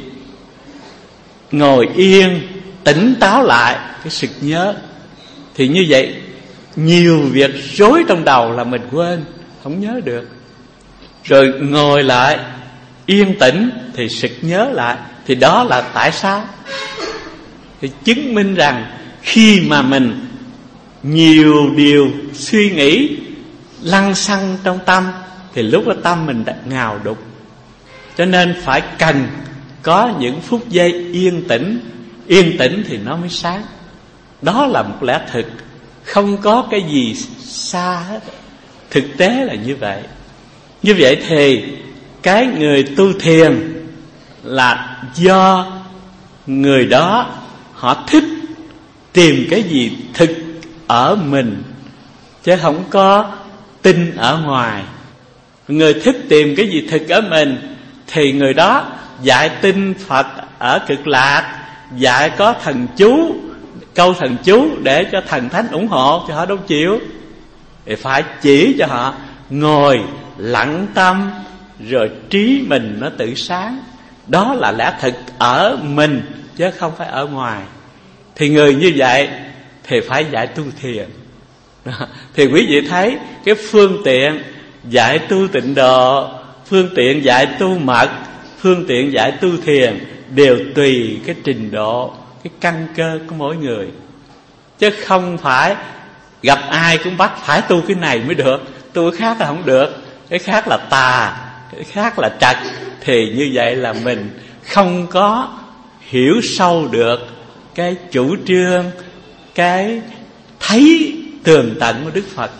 ngồi yên, tỉnh táo lại cái sực nhớ, thì như vậy nhiều việc rối trong đầu là mình quên, không nhớ được. Rồi ngồi lại yên tĩnh thì sực nhớ lại. Thì đó là tại sao? Thì chứng minh rằng khi mà mình nhiều điều suy nghĩ lăng xăng trong tâm, thì lúc đó tâm mình đã ngào đục. Cho nên phải cần có những phút giây yên tĩnh. Yên tĩnh thì nó mới sáng. Đó là một lẽ thực, không có cái gì xa hết. Thực tế là như vậy. Như vậy thì cái người tu thiền là do người đó họ thích tìm cái gì thực ở mình, chứ không có tin ở ngoài. Người thích tìm cái gì thực ở mình thì người đó dạy tin Phật ở Cực Lạc, dạy có thần chú, câu thần chú để cho thần thánh ủng hộ, cho họ đâu chịu. Thì phải chỉ cho họ ngồi lặng tâm, rồi trí mình nó tự sáng. Đó là lẽ thực ở mình, chứ không phải ở ngoài. Thì người như vậy thì phải dạy tu thiền. Thì quý vị thấy cái phương tiện dạy tu tịnh độ, phương tiện dạy tu mật, phương tiện dạy tu thiền đều tùy cái trình độ, cái căn cơ của mỗi người. Chứ không phải gặp ai cũng bắt phải tu cái này mới được, tu cái khác là không được, cái khác là tà, cái khác là trật. Thì như vậy là mình không có hiểu sâu được cái chủ trương, cái thấy tường tận của Đức Phật.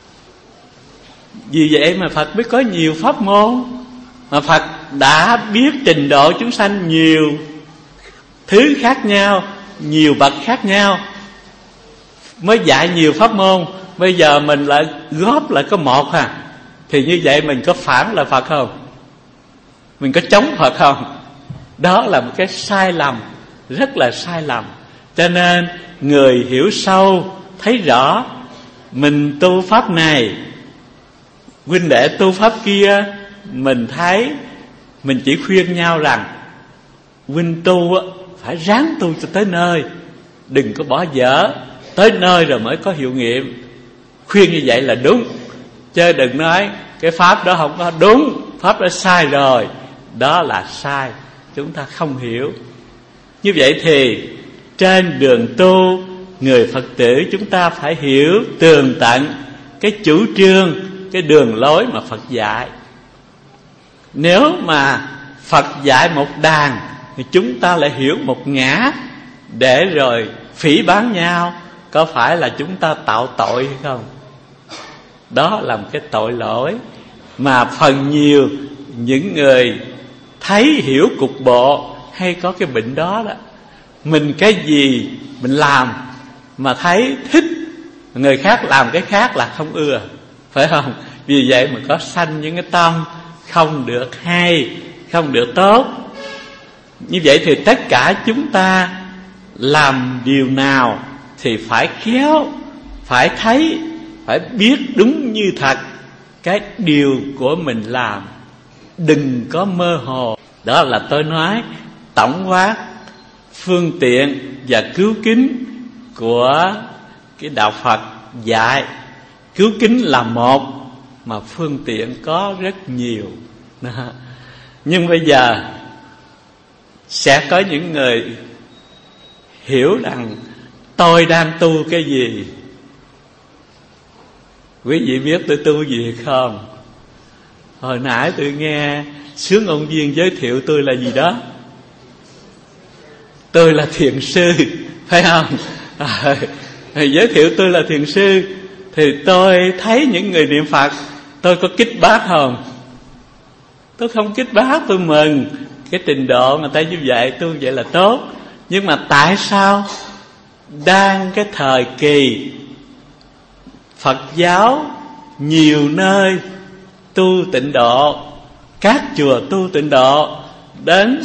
Vì vậy mà Phật mới có nhiều pháp môn, mà Phật đã biết trình độ chúng sanh nhiều thứ khác nhau, nhiều bậc khác nhau, mới dạy nhiều pháp môn. Bây giờ mình lại góp lại có một thì như vậy mình có phản là Phật không? Mình có chống Phật không? Đó là một cái sai lầm, rất là sai lầm. Cho nên người hiểu sâu, thấy rõ mình tu pháp này, huynh đệ tu pháp kia, mình thấy mình chỉ khuyên nhau rằng huynh tu phải ráng tu cho tới nơi, đừng có bỏ dở, tới nơi rồi mới có hiệu nghiệm. Khuyên như vậy là đúng, chứ đừng nói cái pháp đó không có đúng, pháp đó sai rồi. Đó là sai, chúng ta không hiểu. Như vậy thì trên đường tu, người Phật tử chúng ta phải hiểu tường tận cái chủ trương, cái đường lối mà Phật dạy. Nếu mà Phật dạy một đàn thì chúng ta lại hiểu một ngã, để rồi phỉ báng nhau, có phải là chúng ta tạo tội hay không? Đó là một cái tội lỗi mà phần nhiều những người thấy hiểu cục bộ hay có cái bệnh đó đó. Mình cái gì mình làm mà thấy thích, người khác làm cái khác là không ưa, phải không? Vì vậy mà có sanh những cái tâm không được hay, không được tốt. Như vậy thì tất cả chúng ta làm điều nào thì phải khéo, phải thấy, phải biết đúng như thật cái điều của mình làm, đừng có mơ hồ. Đó là tôi nói tổng quát phương tiện và cứu kính của cái đạo Phật dạy. Cứu kính là một, mà phương tiện có rất nhiều. Nhưng bây giờ sẽ có những người hiểu rằng tôi đang tu cái gì. Quý vị biết tôi tu gì không? Hồi nãy tôi nghe Sướng Ông Viên giới thiệu tôi là gì đó. Tôi là thiền sư, phải không? Giới thiệu tôi là thiền sư thì tôi thấy những người niệm Phật, tôi có kích bác không? Tôi không kích bác, tôi mừng cái trình độ người ta như vậy, tôi vậy là tốt. Nhưng mà tại sao đang cái thời kỳ Phật giáo nhiều nơi tu tịnh độ, các chùa tu tịnh độ, đến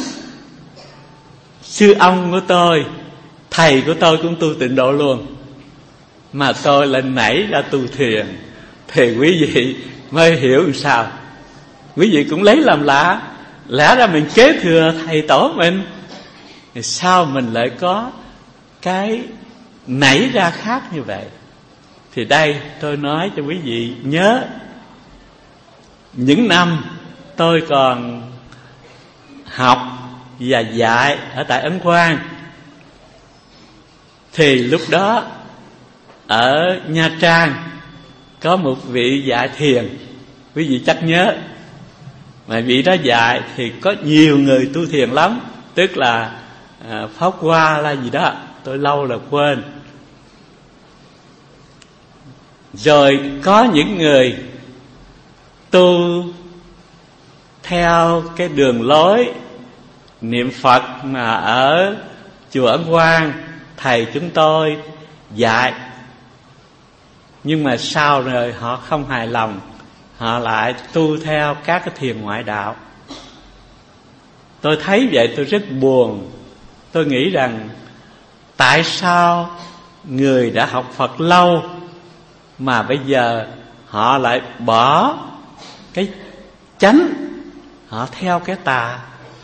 sư ông của tôi, thầy của tôi cũng tu tịnh độ luôn, mà tôi lại nảy ra tu thiền, thì quý vị mới hiểu làm sao. Quý vị cũng lấy làm lạ, lẽ ra mình kế thừa thầy tổ mình, thì sao mình lại có cái nảy ra khác như vậy? Thì đây tôi nói cho quý vị nhớ, những năm tôi còn học và dạy ở tại Ấn Quang, thì lúc đó ở Nha Trang có một vị dạy thiền, quý vị chắc nhớ. Mà vị đó dạy thì có nhiều người tu thiền lắm, tức là Pháp Hoa là gì đó, tôi lâu là quên. Rồi có những người tu theo cái đường lối niệm Phật mà ở chùa Ấn Quang thầy chúng tôi dạy, nhưng mà sau rồi họ không hài lòng, họ lại tu theo các cái thiền ngoại đạo. Tôi thấy vậy tôi rất buồn. Tôi nghĩ rằng tại sao người đã học Phật lâu mà bây giờ họ lại bỏ cái chánh, họ theo cái tà.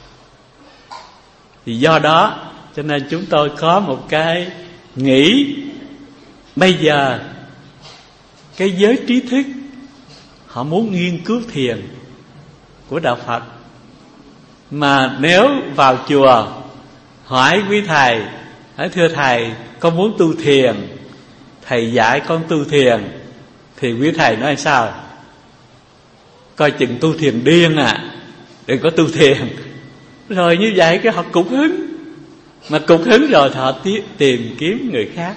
Thì do đó cho nên chúng tôi có một cái nghĩ, bây giờ cái giới trí thức họ muốn nghiên cứu thiền của đạo Phật, mà nếu vào chùa hỏi quý thầy, hỏi thưa thầy con muốn tu thiền, thầy dạy con tu thiền, thì quý thầy nói sao? Coi chừng tu thiền điên à, đừng có tu thiền. Rồi như vậy cái họ cục hứng, mà cục hứng rồi họ tìm kiếm người khác.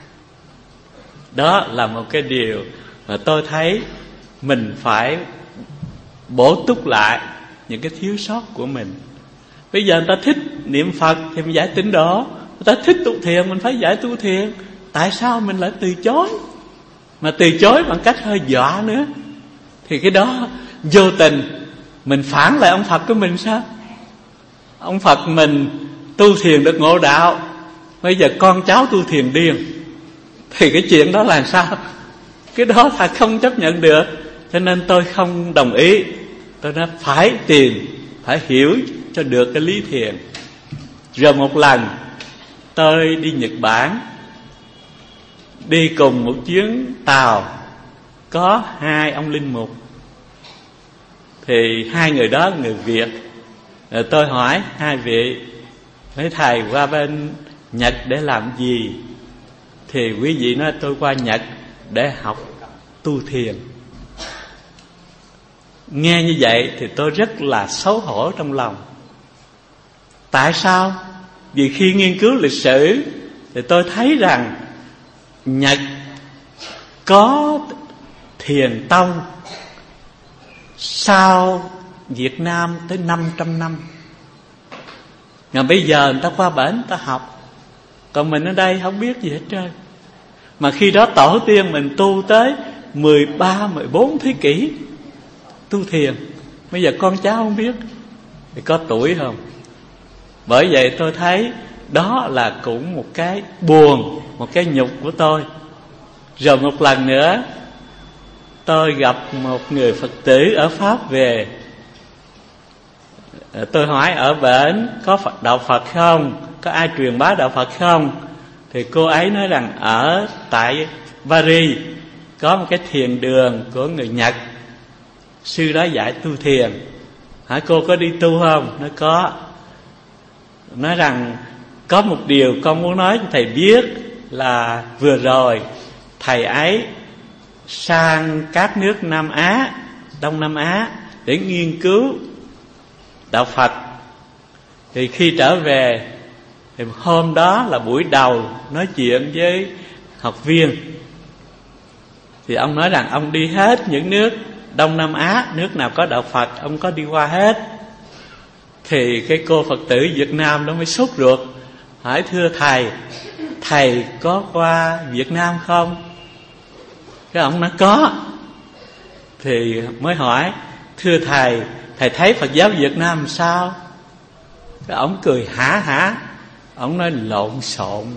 Đó là một cái điều mà tôi thấy mình phải bổ túc lại những cái thiếu sót của mình. Bây giờ người ta thích niệm Phật thì mình giải tịnh độ, người ta thích tu thiền mình phải giải tu thiền. Tại sao mình lại từ chối? Mà từ chối bằng cách hơi dọa nữa, thì cái đó vô tình mình phản lại ông Phật của mình sao? Ông Phật mình tu thiền được ngộ đạo, bây giờ con cháu tu thiền điên, thì cái chuyện đó là sao? Cái đó là không chấp nhận được. Cho nên tôi không đồng ý. Tôi nói phải tìm, phải hiểu cho được cái lý thiền. Rồi một lần tôi đi Nhật Bản, đi cùng một chuyến tàu có 2 ông linh mục. Thì 2 người đó người Việt. Rồi tôi hỏi 2 vị: mấy thầy qua bên Nhật để làm gì? Thì quý vị nói tôi qua Nhật để học tu thiền. Nghe như vậy thì tôi rất là xấu hổ trong lòng. Tại sao? Vì khi nghiên cứu lịch sử thì tôi thấy rằng Nhật có thiền tông sau Việt Nam tới 500 năm. Mà bây giờ người ta qua bển người ta học, còn mình ở đây không biết gì hết trơn. Mà khi đó tổ tiên mình tu tới 13, 14 thế kỷ tu thiền. Bây giờ con cháu không biết thì có tuổi không? Bởi vậy tôi thấy đó là cũng một cái buồn, một cái nhục của tôi. Rồi một lần nữa tôi gặp một người Phật tử ở Pháp về. Tôi hỏi ở bển có đạo Phật không? Có ai truyền bá đạo Phật không? Thì cô ấy nói rằng ở tại Paris có một cái thiền đường của người Nhật, sư đó dạy tu thiền. Hỏi cô có đi tu không? Nói có. Nói rằng có một điều con muốn nói cho thầy biết là vừa rồi thầy ấy sang các nước Nam Á, Đông Nam Á để nghiên cứu đạo Phật. Thì khi trở về thì hôm đó là buổi đầu nói chuyện với học viên. Thì ông nói rằng ông đi hết những nước Đông Nam Á, nước nào có đạo Phật ông có đi qua hết. Thì cái cô Phật tử Việt Nam đó mới sốt ruột, hỏi thưa thầy, thầy có qua Việt Nam không? Cái ông nói có. Thì mới hỏi thưa thầy, thầy thấy Phật giáo Việt Nam sao? Cái ông cười hả. Ông nói lộn xộn.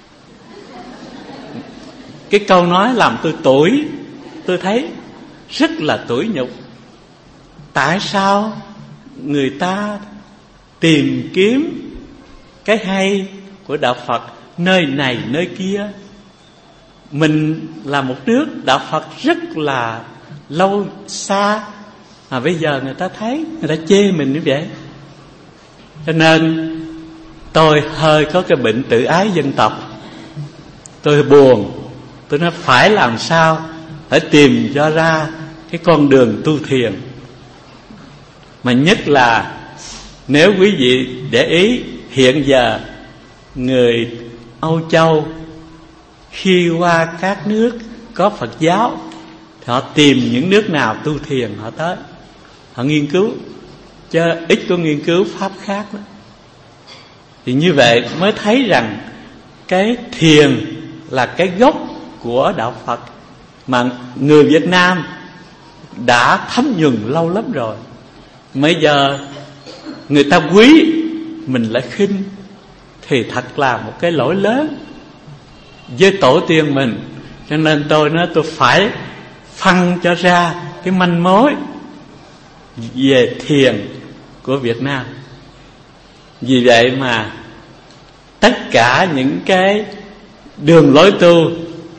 Cái câu nói làm tôi thấy rất là tủi nhục. Tại sao người ta tìm kiếm cái hay của đạo Phật nơi này nơi kia? Mình là một nước đạo Phật rất là lâu xa, mà bây giờ người ta thấy, người ta chê mình như vậy. Cho nên tôi hơi có cái bệnh tự ái dân tộc. Tôi buồn. Tôi nói phải làm sao phải tìm cho ra cái con đường tu thiền. Mà nhất là nếu quý vị để ý, hiện giờ người Âu Châu khi qua các nước có Phật giáo thì họ tìm những nước nào tu thiền họ tới, họ nghiên cứu, chứ ít có nghiên cứu pháp khác đó. Thì như vậy mới thấy rằng cái thiền là cái gốc của đạo Phật mà người Việt Nam đã thấm nhuần lâu lắm rồi. Bây giờ người ta quý, mình lại khinh, thì thật là một cái lỗi lớn với tổ tiên mình. Cho nên tôi nói tôi phải phân cho ra cái manh mối về thiền của Việt Nam. Vì vậy mà tất cả những cái đường lối tu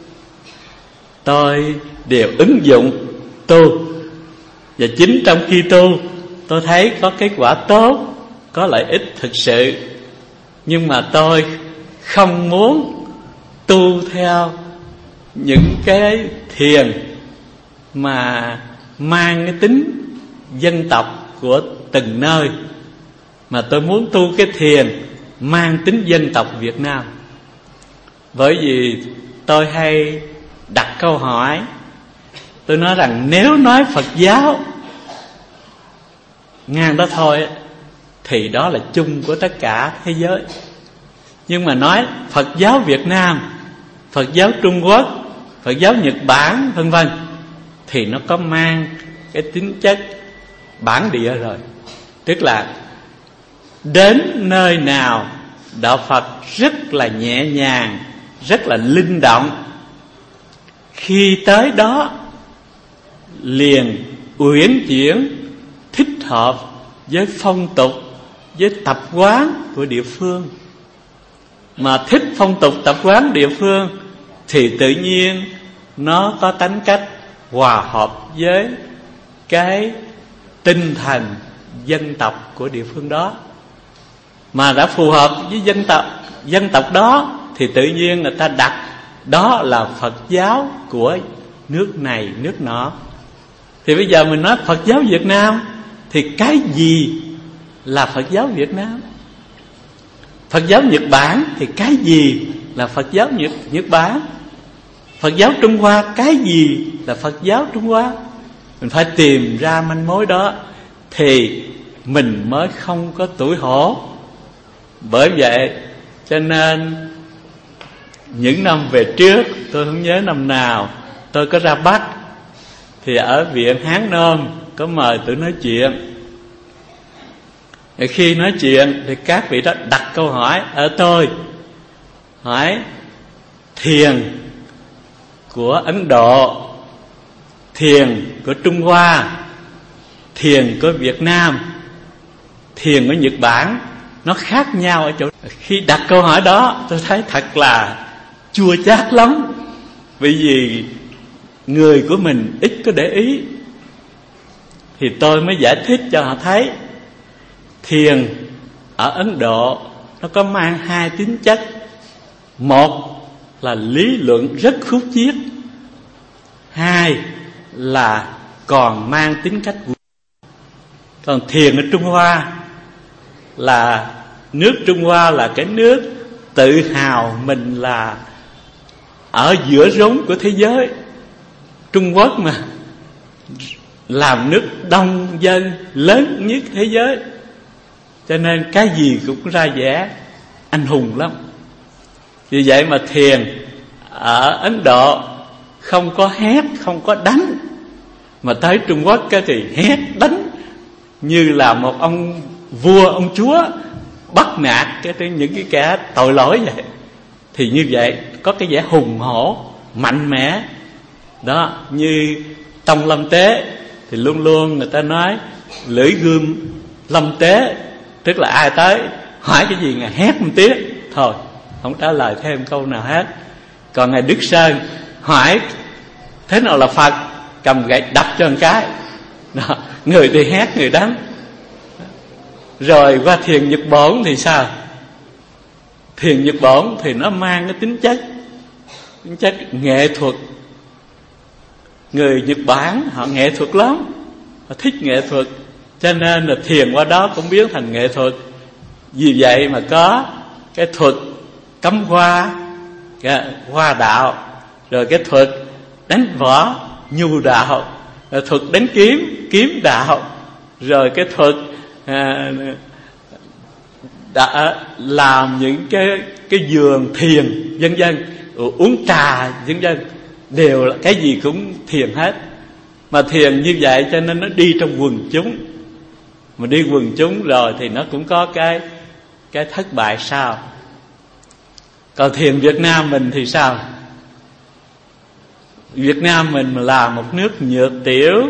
tôi đều ứng dụng tu. Và chính trong khi tu tôi thấy có kết quả tốt, có lợi ích thực sự. Nhưng mà tôi không muốn tu theo những cái thiền mà mang cái tính dân tộc của từng nơi, mà tôi muốn tu cái thiền mang tính dân tộc Việt Nam. Bởi vì tôi hay đặt câu hỏi, tôi nói rằng nếu nói Phật giáo ngang đó thôi thì đó là chung của tất cả thế giới. Nhưng mà nói Phật giáo Việt Nam, Phật giáo Trung Quốc, Phật giáo Nhật Bản vân vân thì nó có mang cái tính chất bản địa rồi. Tức là đến nơi nào đạo Phật rất là nhẹ nhàng, rất là linh động, khi tới đó liền uyển chuyển thích hợp với phong tục, với tập quán của địa phương, mà thích phong tục tập quán địa phương thì tự nhiên nó có tánh cách hòa hợp với cái tinh thần dân tộc của địa phương đó. Mà đã phù hợp với dân tộc đó thì tự nhiên người ta đặt đó là Phật giáo của nước này nước nọ. Thì bây giờ mình nói Phật giáo Việt Nam thì cái gì là Phật giáo Việt Nam? Phật giáo Nhật Bản thì cái gì là Phật giáo Nhật Bản? Phật giáo Trung Hoa cái gì là Phật giáo Trung Hoa? Mình phải tìm ra manh mối đó thì mình mới không có tủi hổ. Bởi vậy cho nên những năm về trước, tôi không nhớ năm nào, tôi có ra Bắc thì ở viện Hán Nôm có mời tôi nói chuyện. Thì khi nói chuyện thì các vị đó đặt câu hỏi ở tôi, hỏi thiền của Ấn Độ, thiền của Trung Hoa, thiền của Việt Nam, thiền của Nhật Bản nó khác nhau ở chỗ. Khi đặt câu hỏi đó tôi thấy thật là chua chát lắm, bởi vì người của mình ít có để ý. Thì tôi mới giải thích cho họ thấy thiền ở Ấn Độ nó có mang hai tính chất. Một là lý luận rất khúc chiết, hai là còn mang tính cách. Còn thiền ở Trung Hoa là nước Trung Hoa là cái nước tự hào mình là ở giữa rốn của thế giới. Trung Quốc mà làm nước đông dân lớn nhất thế giới, cho nên cái gì cũng ra vẻ anh hùng lắm. Vì vậy mà thiền ở Ấn Độ không có hét, không có đánh. Mà tới Trung Quốc cái thì hét đánh như là một ông vua, ông chúa bắt nạt những cái kẻ tội lỗi vậy. Thì như vậy có cái vẻ hùng hổ, mạnh mẽ. Đó, như Tông Lâm Tế thì luôn luôn người ta nói lưỡi gươm Lâm Tế, tức là ai tới hỏi cái gì ngài hét một tiếng thôi, không trả lời thêm câu nào hết. Còn ngài Đức Sơn hỏi thế nào là Phật, cầm gậy đập cho một cái. Đó, người thì hét, người đánh. Rồi qua thiền Nhật Bổn thì sao? Thiền Nhật Bổn thì nó mang cái tính chất nghệ thuật. Người Nhật Bản họ nghệ thuật lắm, họ thích nghệ thuật, cho nên là thiền qua đó cũng biến thành nghệ thuật. Vì vậy mà có cái thuật cắm hoa, hoa đạo, rồi cái thuật đánh võ nhu đạo, rồi thuật đánh kiếm đạo, rồi cái thuật đã làm những cái giường thiền vân vân, uống trà vân vân, đều là cái gì cũng thiền hết. Mà thiền như vậy cho nên nó đi trong quần chúng. Mà đi quần chúng rồi thì nó cũng có cái thất bại sao. Còn thiền Việt Nam mình thì sao? Việt Nam mình là một nước nhược tiểu,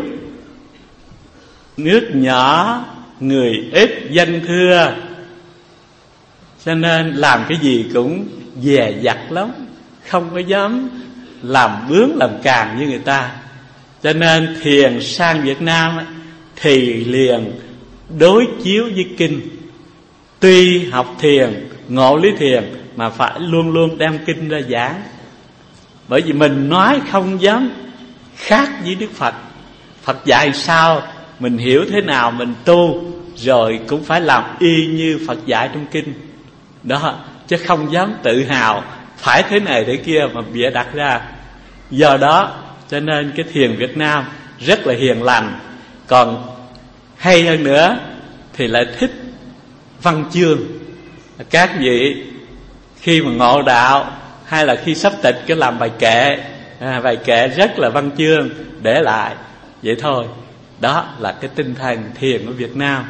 nước nhỏ, người ít, dân thưa, cho nên làm cái gì cũng dè dặt lắm, không có dám làm bướm làm càng như người ta. Cho nên thiền sang Việt Nam thì liền đối chiếu với kinh. Tuy học thiền, ngộ lý thiền mà phải luôn luôn đem kinh ra giảng. Bởi vì mình nói không dám khác với Đức Phật. Phật dạy sao mình hiểu thế nào mình tu, rồi cũng phải làm y như Phật dạy trong kinh đó, chứ không dám tự hào phải thế này thế kia mà bịa đặt ra. Do đó cho nên cái thiền Việt Nam rất là hiền lành. Còn hay hơn nữa thì lại thích văn chương. Các vị khi mà ngộ đạo hay là khi sắp tịch cứ làm bài kệ rất là văn chương để lại vậy thôi. Đó là cái tinh thần thiền của Việt Nam.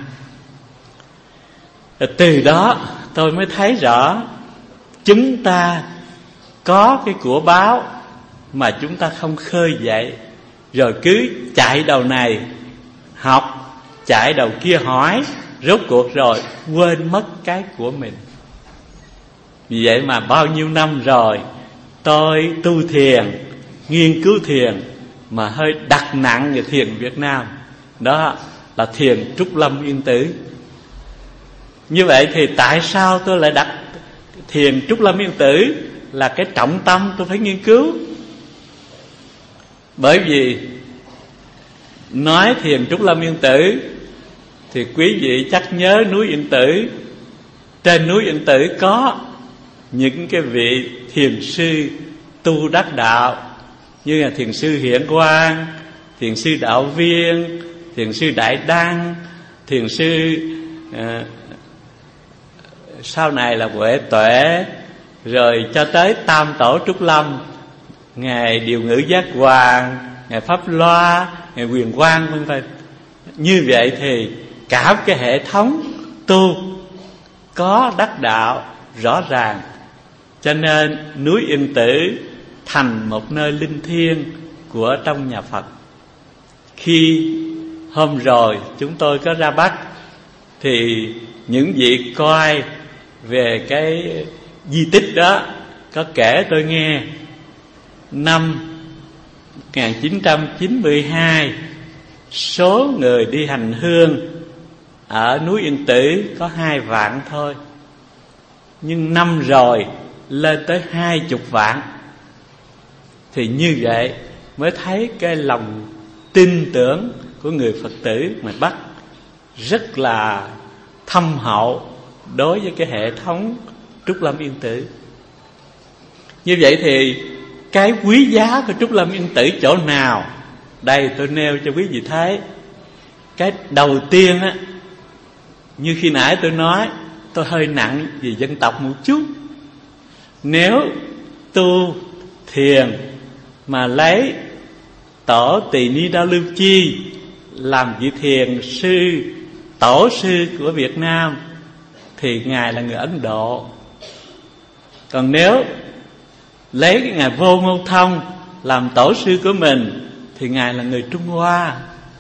Từ đó tôi mới thấy rõ chúng ta có cái của báo mà chúng ta không khơi dậy, rồi cứ chạy đầu này học, chạy đầu kia hỏi, rốt cuộc rồi quên mất cái của mình. Vì vậy mà bao nhiêu năm rồi tôi tu thiền, nghiên cứu thiền mà hơi đặt nặng về thiền Việt Nam. Đó là thiền Trúc Lâm Yên Tử. Như vậy thì tại sao tôi lại đặt thiền Trúc Lâm Yên Tử là cái trọng tâm tôi phải nghiên cứu? Bởi vì nói thiền Trúc Lâm Yên Tử thì quý vị chắc nhớ núi Yên Tử. Trên núi Yên Tử có những cái vị thiền sư tu đắc đạo, như là thiền sư Hiển Quang, thiền sư Đạo Viên, thiền sư Đại Đăng, thiền sư sau này là Huệ Tuệ, rồi cho tới Tam Tổ Trúc Lâm, ngài Điều Ngữ Giác Hoàng, ngài Pháp Loa, ngài Quyền Quang vân vân. Như vậy thì cả cái hệ thống tu có đắc đạo rõ ràng, cho nên núi Yên Tử thành một nơi linh thiêng của trong nhà Phật. Khi hôm rồi chúng tôi có ra Bắc thì những vị coi về cái di tích đó có kể tôi nghe, năm 1992 số người đi hành hương ở núi Yên Tử có 2 vạn thôi, nhưng năm rồi lên tới 20 vạn. Thì như vậy mới thấy cái lòng tin tưởng của người Phật tử ngoài Bắc rất là thâm hậu đối với cái hệ thống Trúc Lâm Yên Tử. Như vậy thì cái quý giá của Trúc Lâm Yên Tử chỗ nào? Đây tôi nêu cho quý vị thấy. Cái đầu tiên á, như khi nãy tôi nói, tôi hơi nặng về dân tộc một chút. Nếu tu thiền mà lấy Tổ Tỳ Ni Đao Lưu Chi làm vị thiền sư, tổ sư của Việt Nam, thì ngài là người Ấn Độ. Còn nếu lấy cái ngài Vô Ngôn Thông làm tổ sư của mình thì ngài là người Trung Hoa.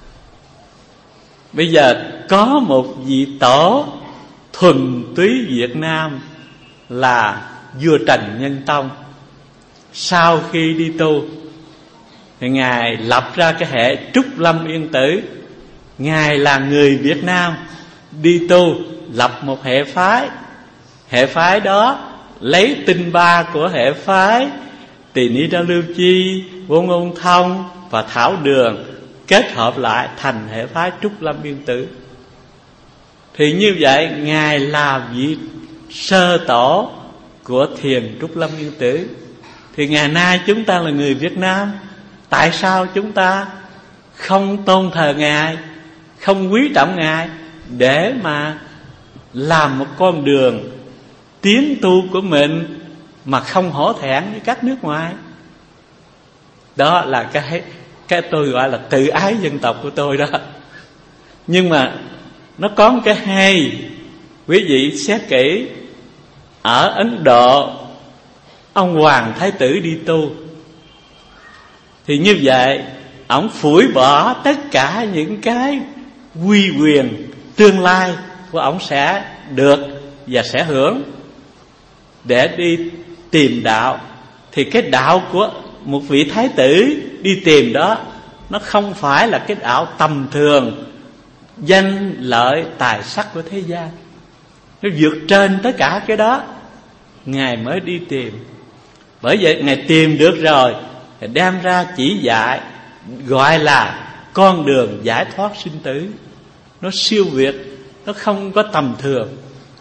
Bây giờ có một vị tổ thuần túy Việt Nam là vua Trần Nhân Tông. Sau khi đi tu thì ngài lập ra cái hệ Trúc Lâm Yên Tử. Ngài là người Việt Nam đi tu lập một hệ phái. Hệ phái đó lấy tinh ba của hệ phái Tỳ Ni Đao Lưu Chi, Vô Ngôn Thông và Thảo Đường kết hợp lại thành hệ phái Trúc Lâm Yên Tử. Thì như vậy ngài là vị sơ tổ của thiền Trúc Lâm Yên Tử. Thì ngày nay chúng ta là người Việt Nam, tại sao chúng ta không tôn thờ ngài, không quý trọng ngài để mà làm một con đường tiến tu của mình mà không hổ thẹn với các nước ngoài? Đó là cái tôi gọi là tự ái dân tộc của tôi đó. Nhưng mà nó có một cái hay, quý vị xét kỹ. Ở Ấn Độ, ông Hoàng Thái Tử đi tu, thì như vậy ông phủi bỏ tất cả những cái uy quyền tương lai của ông sẽ được và sẽ hưởng để đi tìm đạo. Thì cái đạo của một vị thái tử đi tìm đó, nó không phải là cái đạo tầm thường danh lợi tài sắc của thế gian, nó vượt trên tất cả cái đó. Ngài mới đi tìm. Bởi vậy ngài tìm được rồi thì đem ra chỉ dạy, gọi là con đường giải thoát sinh tử. Nó siêu việt, nó không có tầm thường.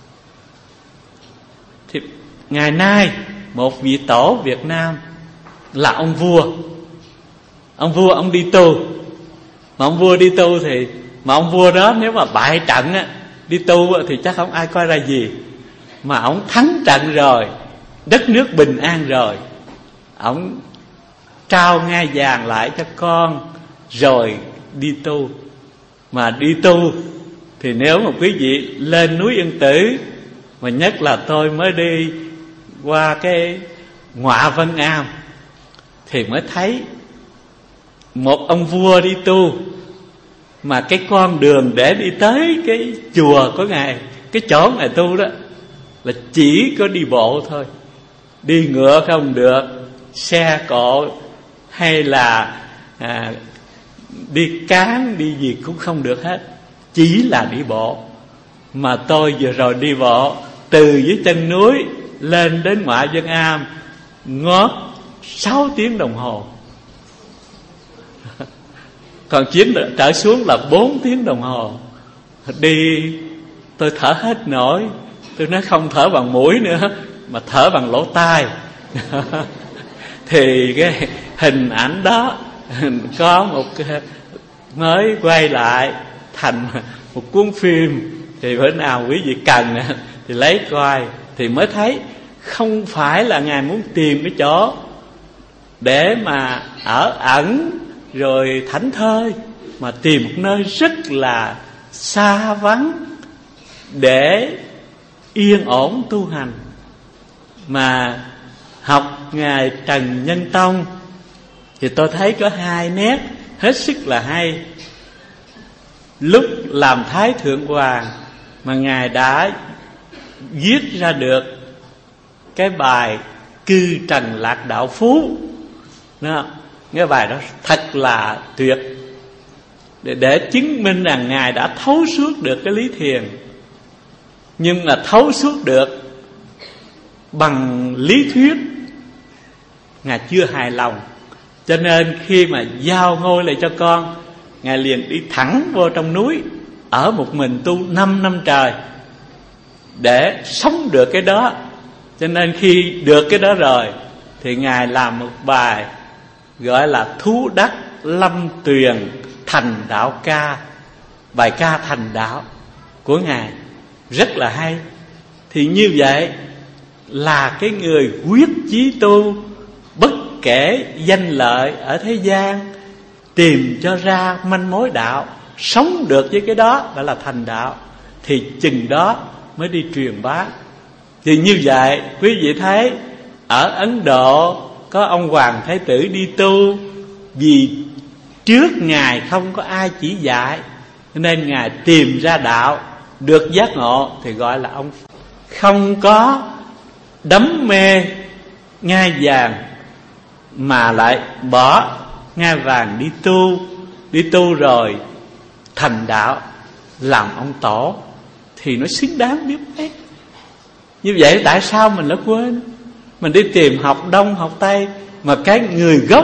Thì ngày nay một vị tổ Việt Nam là ông vua. Ông vua ông đi tu. Mà ông vua đi tu thì, mà ông vua đó nếu mà bại trận á, đi tu thì chắc không ai coi ra gì. Mà ông thắng trận rồi, đất nước bình an rồi, ông trao ngai vàng lại cho con rồi đi tu. Mà đi tu thì nếu mà quý vị lên núi Yên Tử, mà nhất là tôi mới đi qua cái Ngọa Vân Am, thì mới thấy một ông vua đi tu Mà cái con đường để đi tới cái chùa của Ngài, cái chỗ Ngài tu đó, là chỉ có đi bộ thôi. Đi ngựa không được, xe cộ hay là đi cáng, đi gì cũng không được hết, chỉ là đi bộ. Mà tôi vừa rồi đi bộ từ dưới chân núi lên đến ngoại Vân Am ngót 6 tiếng đồng hồ. Còn chuyến trở xuống là 4 tiếng đồng hồ. Đi tôi thở hết nổi. Tôi nói không thở bằng mũi nữa, mà thở bằng lỗ tai. Thì cái hình ảnh đó có một cái mới quay lại thành một cuốn phim. Thì bữa nào quý vị cần thì lấy coi, thì mới thấy không phải là Ngài muốn tìm cái chỗ để mà ở ẩn rồi thảnh thơi, mà tìm một nơi rất là xa vắng để yên ổn tu hành. Mà học Ngài Trần Nhân Tông thì tôi thấy có 2 nét hết sức là hay. Lúc làm Thái Thượng Hoàng mà Ngài đã viết ra được cái bài Cư Trần Lạc Đạo Phú đó. Cái bài đó thật là tuyệt, để chứng minh rằng Ngài đã thấu suốt được cái lý thiền. Nhưng mà thấu suốt được bằng lý thuyết Ngài chưa hài lòng. Cho nên khi mà giao ngôi lại cho con, Ngài liền đi thẳng vô trong núi, ở một mình tu 5 năm trời để sống được cái đó. Cho nên khi được cái đó rồi thì Ngài làm một bài gọi là Thú Đắc Lâm Tuyền Thành Đạo Ca. Bài ca thành đạo của Ngài rất là hay. Thì như vậy là cái người quyết chí tu, bất kể danh lợi ở thế gian, tìm cho ra manh mối đạo, sống được với cái đó gọi là thành đạo. Thì chừng đó mới đi truyền bá. Thì như vậy quý vị thấy ở Ấn Độ có ông Hoàng Thái Tử đi tu, vì trước Ngài không có ai chỉ dạy, nên Ngài tìm ra đạo, được giác ngộ thì gọi là ông không có đắm mê ngai vàng, mà lại bỏ ngai vàng đi tu rồi thành đạo làm ông tổ, thì nó xứng đáng biết mấy. Như vậy tại sao mình đã quên? Mình đi tìm học Đông học Tây, mà cái người gốc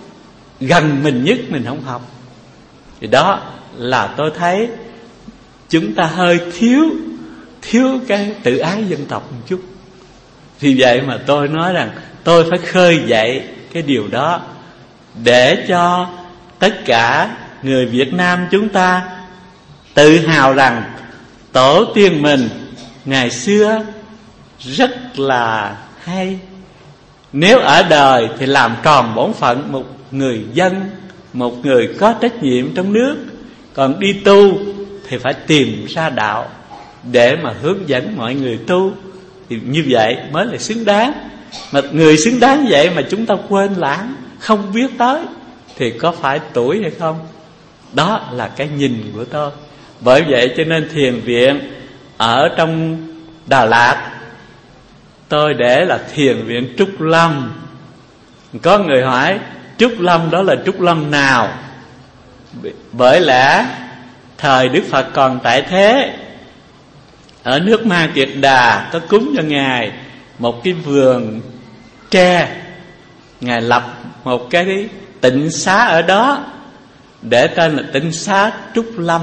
gần mình nhất mình không học. Thì đó là tôi thấy chúng ta hơi thiếu cái tự ái dân tộc một chút. Vì vậy mà tôi nói rằng tôi phải khơi dậy cái điều đó, để cho tất cả người Việt Nam chúng ta tự hào rằng tổ tiên mình ngày xưa rất là hay. Nếu ở đời thì làm tròn bổn phận một người dân, một người có trách nhiệm trong nước. Còn đi tu thì phải tìm ra đạo để mà hướng dẫn mọi người tu. Thì như vậy mới là xứng đáng. Mà người xứng đáng vậy mà chúng ta quên lãng, không biết tới, thì có phải tuổi hay không? Đó là cái nhìn của tôi. Bởi vậy cho nên thiền viện ở trong Đà Lạt tôi để là thiền viện Trúc Lâm. Có người hỏi Trúc Lâm đó là Trúc Lâm nào? Bởi lẽ thời Đức Phật còn tại thế, ở nước Ma Kiệt Đà có cúng cho Ngài một cái vườn tre. Ngài lập một cái tịnh xá ở đó, để tên là tịnh xá Trúc Lâm.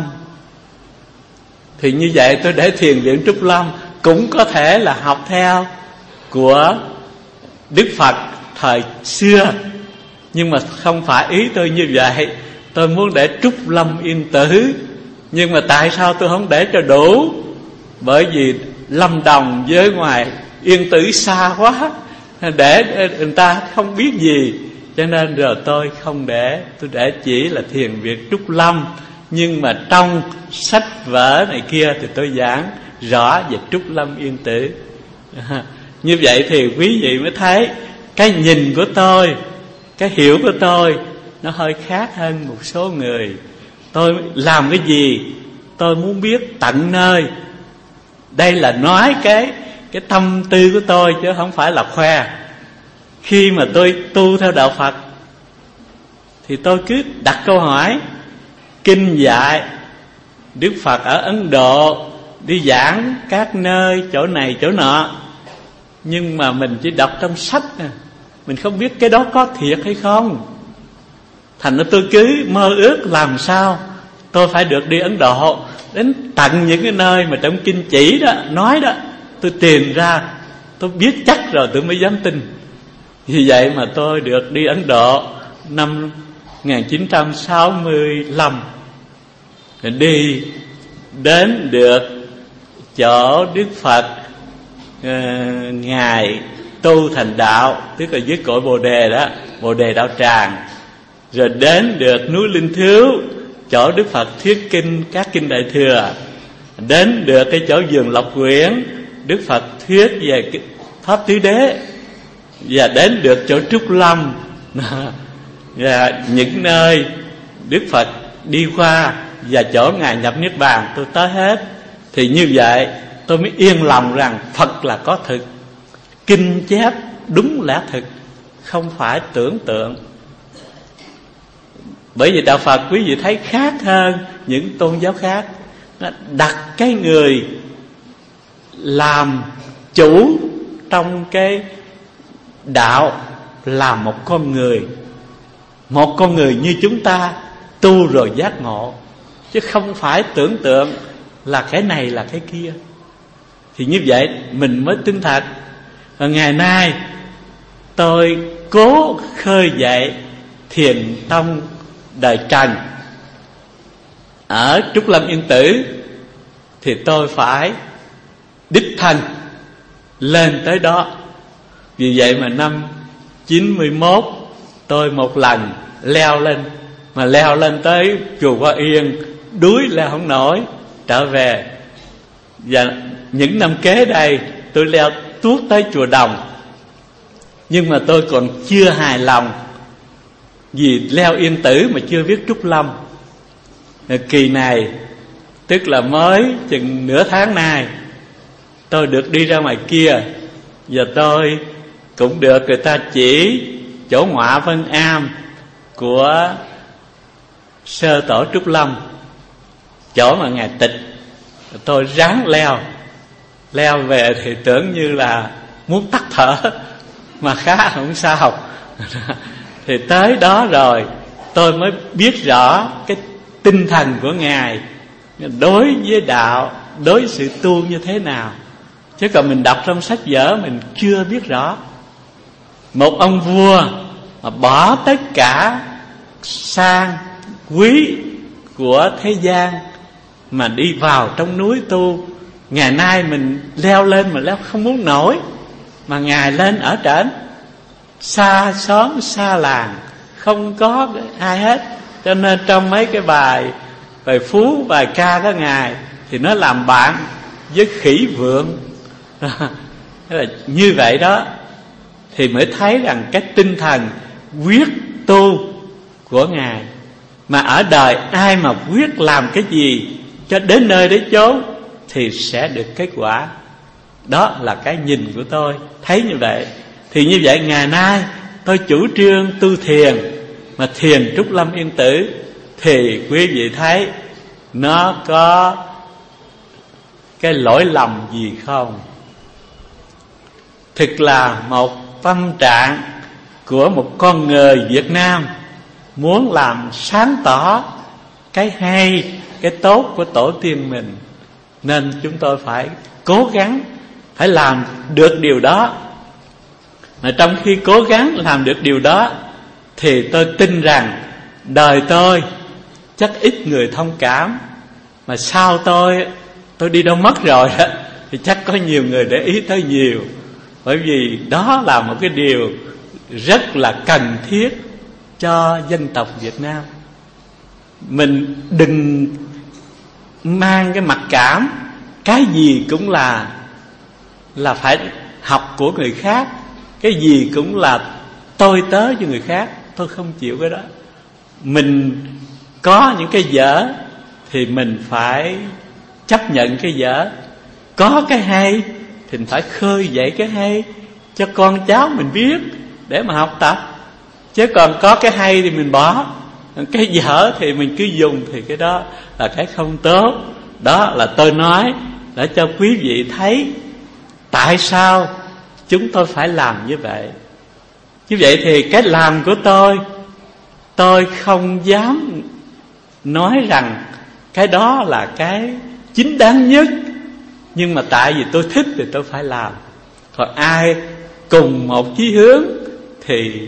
Thì như vậy tôi để thiền viện Trúc Lâm cũng có thể là học theo của Đức Phật thời xưa. Nhưng mà không phải ý tôi như vậy. Tôi muốn để Trúc Lâm Yên Tử. Nhưng mà tại sao tôi không để cho đủ? Bởi vì Lâm Đồng với ngoài Yên Tử xa quá, để người ta không biết gì. Cho nên rồi tôi không để. Tôi để chỉ là thiền viện Trúc Lâm. Nhưng mà trong sách vở này kia thì tôi giảng rõ về Trúc Lâm Yên Tử. Như vậy thì quý vị mới thấy cái nhìn của tôi, cái hiểu của tôi nó hơi khác hơn một số người. tôi làm cái gì tôi muốn biết tận nơi. Đây là nói cái tâm tư của tôi chứ không phải là khoe. Khi mà tôi tu theo đạo Phật thì tôi cứ đặt câu hỏi. Kinh dạy Đức Phật ở Ấn Độ đi giảng các nơi chỗ này chỗ nọ, nhưng mà mình chỉ đọc trong sách nè, mình không biết cái đó có thiệt hay không. Thành ra tôi cứ mơ ước làm sao tôi phải được đi Ấn Độ, đến tận những cái nơi mà trong kinh chỉ đó nói đó, tôi tìm ra, tôi biết chắc rồi tôi mới dám tin. Vì vậy mà tôi được đi Ấn Độ năm 1965, đi đến được chỗ Đức Phật Ngài tu thành đạo, tức là dưới cội Bồ Đề đó, Bồ Đề Đạo Tràng. Rồi đến được núi Linh Thiếu, chỗ Đức Phật thuyết kinh các kinh Đại Thừa. Đến được cái chỗ vườn Lộc Quyển, Đức Phật thuyết về Pháp Tứ Đế. Và đến được chỗ Trúc Lâm, và những nơi Đức Phật đi qua và chỗ Ngài nhập Niết Bàn, tôi tới hết. Thì như vậy tôi mới yên lòng rằng Phật là có thực, kinh chép đúng lẽ thực, không phải tưởng tượng. Bởi vì đạo Phật quý vị thấy khác hơn những tôn giáo khác, nó đặt cái người làm chủ trong cái đạo là một con người. Một con người như chúng ta tu rồi giác ngộ, chứ không phải tưởng tượng là cái này là cái kia. Thì như vậy mình mới tin thật. Và ngày nay tôi cố khơi dậy thiền tông đời Trần ở Trúc Lâm Yên Tử, thì tôi phải đích thân lên tới đó. Vì vậy mà năm 91 tôi một lần leo lên, mà leo lên tới chùa Hoa Yên, đuối leo không nổi, trở về. Và những năm kế đây tôi leo tuốt tới chùa Đồng. Nhưng mà tôi còn chưa hài lòng, vì leo Yên Tử mà chưa biết Trúc Lâm. Kỳ này, tức là mới chừng nửa tháng nay, tôi được đi ra ngoài kia, và tôi cũng được người ta chỉ chỗ ngọa Vân Am của sơ tổ Trúc Lâm, chỗ mà Ngài tịch. Tôi ráng leo về thì tưởng như là muốn tắt thở, mà khá không sao. Thì tới đó rồi tôi mới biết rõ cái tinh thần của Ngài đối với đạo, đối với sự tu như thế nào. Chứ còn mình đọc trong sách vở mình chưa biết rõ. Một ông vua mà bỏ tất cả sang quý của thế gian mà đi vào trong núi tu. Ngày nay mình leo lên mà leo không muốn nổi, mà Ngài lên ở trển, xa xóm xa làng, không có ai hết. Cho nên trong mấy cái bài phú, bài ca của Ngài thì nó làm bạn với khỉ vượn. Là như vậy đó, thì mới thấy rằng cái tinh thần quyết tu của Ngài. Mà ở đời ai mà quyết làm cái gì cho đến nơi đến chốn thì sẽ được kết quả. Đó là cái nhìn của tôi, thấy như vậy. Thì như vậy ngày nay tôi chủ trương tu thiền, mà thiền Trúc Lâm Yên Tử, thì quý vị thấy nó có cái lỗi lầm gì không? Thực là một tâm trạng của một con người Việt Nam muốn làm sáng tỏ cái hay, cái tốt của tổ tiên mình, nên chúng tôi phải cố gắng, phải làm được điều đó. Mà trong khi cố gắng làm được điều đó, thì tôi tin rằng đời tôi chắc ít người thông cảm. Mà sau tôi đi đâu mất rồi đó, thì chắc có nhiều người để ý tới nhiều. Bởi vì đó là một cái điều rất là cần thiết cho dân tộc Việt Nam. Mình đừng mang cái mặc cảm, cái gì cũng là phải học của người khác, cái gì cũng là tôi tớ cho người khác. Tôi không chịu cái đó. Mình Có những cái dở thì mình phải chấp nhận cái dở. Có cái hay thì mình phải khơi dậy cái hay cho con cháu mình biết để mà học tập. Chứ còn có cái hay thì mình bỏ, cái dở thì mình cứ dùng, thì cái đó là cái không tốt. Đó là tôi nói để cho quý vị thấy tại sao chúng tôi phải làm như vậy. Như vậy thì cái làm của tôi không dám nói rằng cái đó là cái chính đáng nhất, nhưng mà tại vì tôi thích thì tôi phải làm. Còn ai cùng một chí hướng thì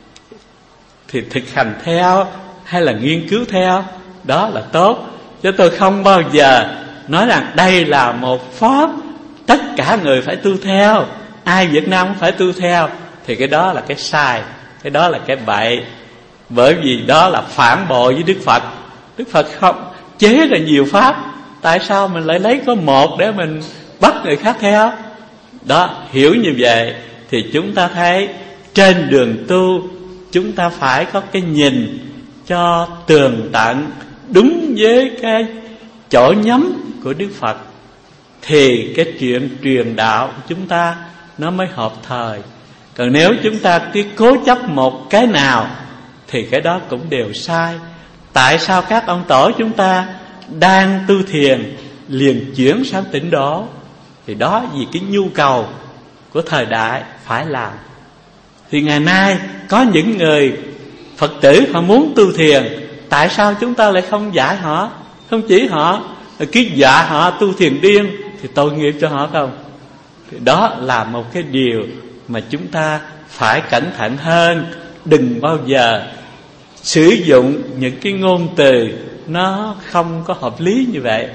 thực hành theo hay là nghiên cứu theo, đó là tốt. Chứ tôi không bao giờ nói rằng đây là một pháp tất cả người phải tu theo, ai Việt Nam cũng phải tu theo, thì cái đó là cái sai, cái đó là cái bậy. Bởi vì đó là phản bội với Đức Phật. Đức Phật không chế ra nhiều pháp, tại sao mình lại lấy có một để mình bắt người khác theo? Đó, hiểu như vậy thì chúng ta thấy trên đường tu chúng ta phải có cái nhìn cho tường tận, đúng với cái chỗ nhắm của Đức Phật, thì cái chuyện truyền đạo của chúng ta nó mới hợp thời. Còn nếu chúng ta cứ cố chấp một cái nào thì cái đó cũng đều sai. Tại sao các ông tổ chúng ta đang tu thiền liền chuyển sang tịnh độ? Thì đó vì cái nhu cầu của thời đại phải làm. Thì ngày nay có những người Phật tử họ muốn tu thiền, tại sao chúng ta lại không dạy họ, không chỉ họ, cứ dọa họ tu thiền điên, thì tội nghiệp cho họ không? Thì đó là một cái điều mà chúng ta phải cẩn thận hơn. Đừng bao giờ sử dụng những cái ngôn từ nó không có hợp lý như vậy.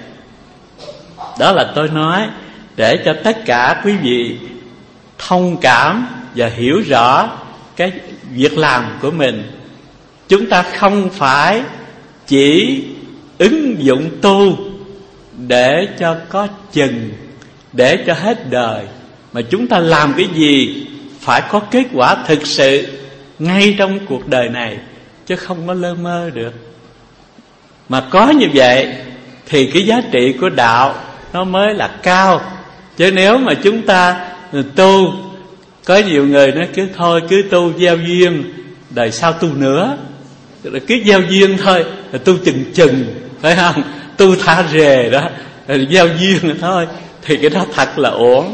Đó là tôi nói để cho tất cả quý vị thông cảm và hiểu rõ cái việc làm của mình. Chúng ta không phải chỉ ứng dụng tu để cho có chừng, để cho hết đời, mà chúng ta làm cái gì phải có kết quả thực sự ngay trong cuộc đời này, chứ không có lơ mơ được. Mà có như vậy thì cái giá trị của đạo nó mới là cao. Chứ nếu mà chúng ta tu, có nhiều người nói cứ thôi cứ tu gieo duyên, đời sau tu nữa, rồi cứ gieo duyên thôi, rồi tu chừng phải không? Tu thả rề đó, rồi gieo duyên thôi, thì cái đó thật là uổng.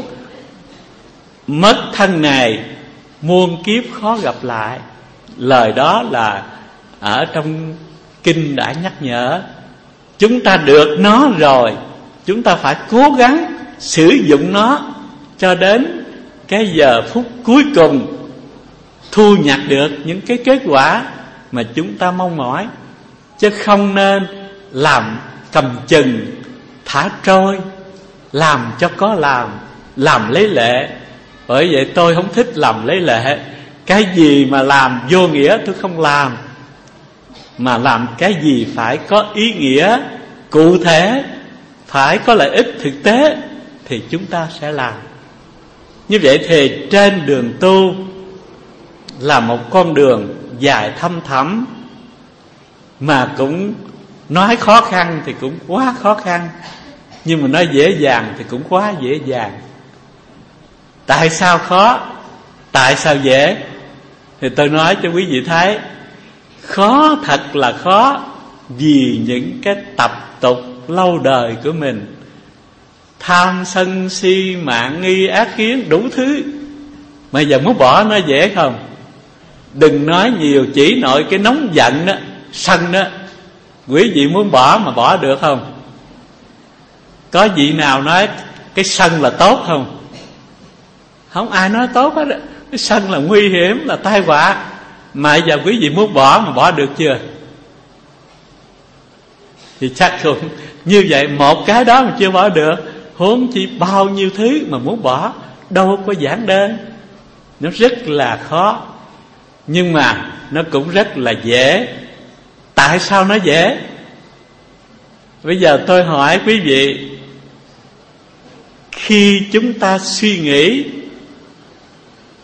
Mất thân này muôn kiếp khó gặp lại. Lời đó là ở trong kinh đã nhắc nhở. Chúng ta được nó rồi, chúng ta phải cố gắng sử dụng nó cho đến cái giờ phút cuối cùng, thu nhặt được những cái kết quả mà chúng ta mong mỏi. Chứ không nên làm cầm chừng, thả trôi, làm cho có làm lấy lệ. Bởi vậy tôi không thích làm lấy lệ. Cái gì mà làm vô nghĩa tôi không làm, mà làm cái gì phải có ý nghĩa cụ thể, phải có lợi ích thực tế thì chúng ta sẽ làm. Như vậy thì trên đường tu là một con đường dài thăm thẳm, mà cũng nói khó khăn thì cũng quá khó khăn, nhưng mà nói dễ dàng thì cũng quá dễ dàng. Tại sao khó? Tại sao dễ? Thì tôi nói cho quý vị thấy, khó thật là khó vì những cái tập tục lâu đời của mình. Tham sân si mạng nghi ác kiến đủ thứ, mà giờ muốn bỏ nó dễ không? Đừng nói nhiều, chỉ nội cái nóng giận đó, sân đó, quý vị muốn bỏ mà bỏ được không? Có vị nào nói cái sân là tốt không? Không ai nói tốt hết. Cái sân là nguy hiểm, là tai họa. Mà giờ quý vị muốn bỏ mà bỏ được chưa? Thì chắc cũng như vậy, một cái đó mà chưa bỏ được, huống chi bao nhiêu thứ mà muốn bỏ. Đâu có giản đơn, nó rất là khó, nhưng mà nó cũng rất là dễ. Tại sao nó dễ? Bây giờ tôi hỏi quý vị, khi chúng ta suy nghĩ,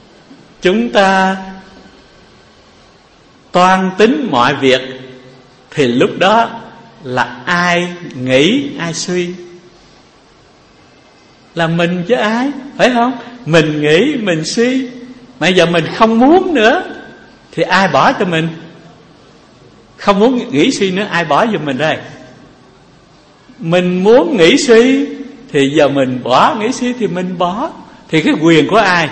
chúng ta toan tính mọi việc thì lúc đó là ai nghĩ ai suy? Là mình chứ ai, phải không? Mình nghĩ mình suy. Mà giờ mình không muốn nữa thì ai bỏ cho mình? Không muốn nghĩ suy nữa, ai bỏ giùm mình đây? Mình muốn nghĩ suy thì giờ mình bỏ nghĩ suy thì mình bỏ. Thì cái quyền của ai?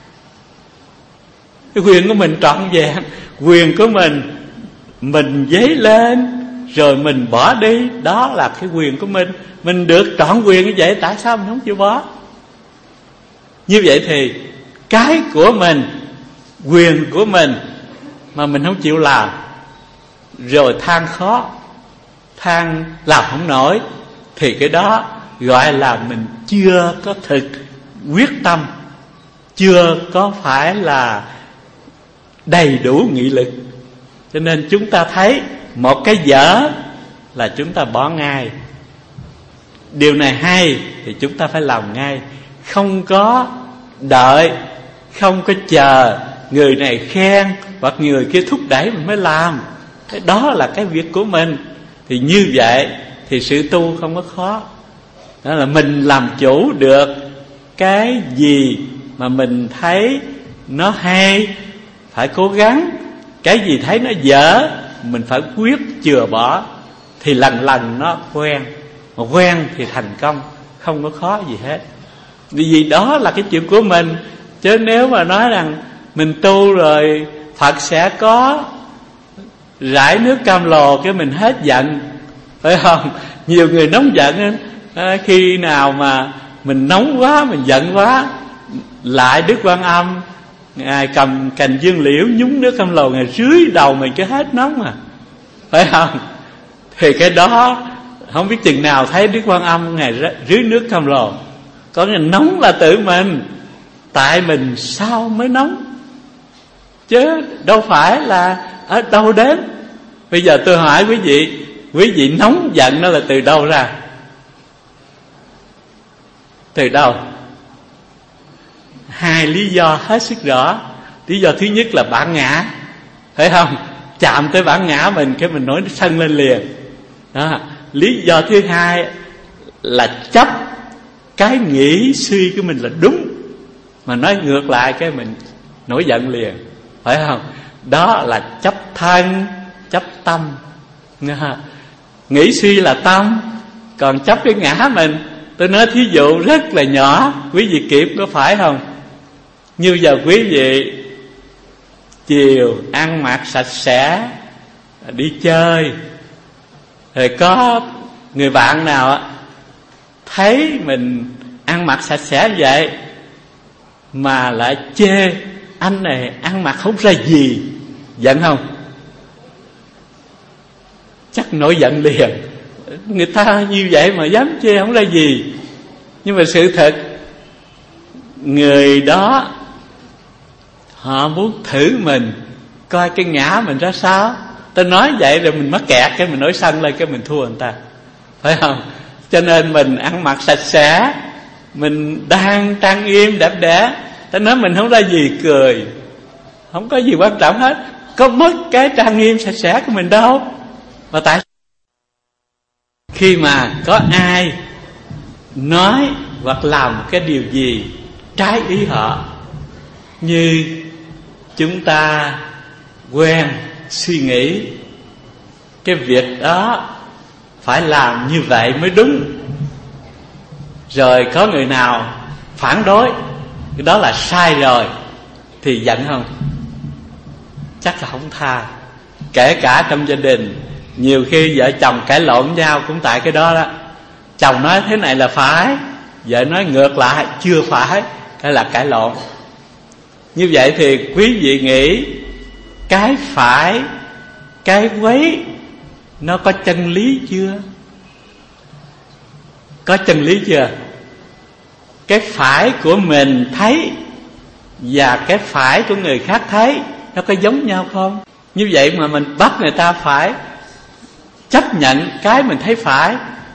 Cái quyền của mình trọn vẹn. Quyền của mình dấy lên rồi mình bỏ đi, đó là cái quyền của mình. Mình được trọn quyền như vậy, tại sao mình không chịu bỏ? Như vậy thì cái của mình, quyền của mình mà mình không chịu làm, rồi than khó, than làm không nổi, thì cái đó gọi là mình chưa có thực quyết tâm, chưa có phải là đầy đủ nghị lực. Cho nên chúng ta thấy một cái dở là chúng ta bỏ ngay. Điều này hay thì chúng ta phải làm ngay, không có đợi, không có chờ người này khen hoặc người kia thúc đẩy mình mới làm. Cái đó là cái việc của mình. Thì như vậy thì sự tu không có khó. Đó là mình làm chủ được cái gì mà mình thấy nó hay, phải cố gắng. Cái gì thấy nó dở, mình phải quyết chừa bỏ. Thì lần lần nó quen. Mà quen thì thành công, không có khó gì hết. Vì đó là cái chuyện của mình. Chứ nếu mà nói rằng mình tu rồi Phật sẽ có rải nước cam lồ cái mình hết giận, phải không? Nhiều người nóng giận, khi nào mà mình nóng quá, mình giận quá, lại Đức Quan Âm Ngài cầm cành dương liễu nhúng nước cam lồ, Ngài rưới đầu mình cái hết nóng mà, phải không? Thì cái đó không biết chừng nào thấy Đức Quan Âm Ngài rưới nước cam lồ. Có người nóng là tự mình, tại mình sao mới nóng, chứ đâu phải là ở đâu đến. Bây giờ tôi hỏi quý vị nóng giận đó là từ đâu ra? Từ đâu? Hai lý do hết sức rõ. Lý do thứ nhất là bản ngã, phải không? Chạm tới bản ngã mình cái mình nổi sân lên liền đó. Lý do thứ hai là chấp cái nghĩ suy của mình là đúng, mà nói ngược lại cái mình nổi giận liền, phải không? Đó là chấp thân, chấp tâm. Nghĩ suy là tâm, còn chấp cái ngã mình. Tôi nói thí dụ rất là nhỏ, quý vị kịp có phải không? Như giờ quý vị chiều ăn mặc sạch sẽ đi chơi, rồi có người bạn nào thấy mình ăn mặc sạch sẽ vậy mà lại chê anh này ăn mặc không ra gì, giận không? Chắc nổi giận liền. Người ta như vậy mà dám chê không ra gì. Nhưng mà sự thật, người đó họ muốn thử mình, coi cái ngã mình ra sao. Ta nói vậy rồi mình mắc kẹt, cái mình nổi sân lên, cái mình thua người ta, phải không? Cho nên mình ăn mặc sạch sẽ, mình đang trang nghiêm đẹp đẽ, ta nói mình không ra gì, cười, không có gì quan trọng hết. Có mất cái trang nghiêm sạch sẽ của mình đâu. Mà tại khi mà có ai nói hoặc làm cái điều gì trái ý họ, như chúng ta quen suy nghĩ cái việc đó phải làm như vậy mới đúng, rồi có người nào phản đối cái đó là sai rồi, thì giận không? Chắc là không tha. Kể cả trong gia đình, nhiều khi vợ chồng cãi lộn nhau cũng tại cái đó đó. Chồng nói thế này là phải, vợ nói ngược lại chưa phải, cái là cãi lộn. Như vậy thì quý vị nghĩ cái phải, cái quấy nó có chân lý chưa? Có chân lý chưa? Cái phải của mình thấy và cái phải của người khác thấy nó có giống nhau không? Như vậy mà mình bắt người ta phải chấp nhận cái mình thấy phải,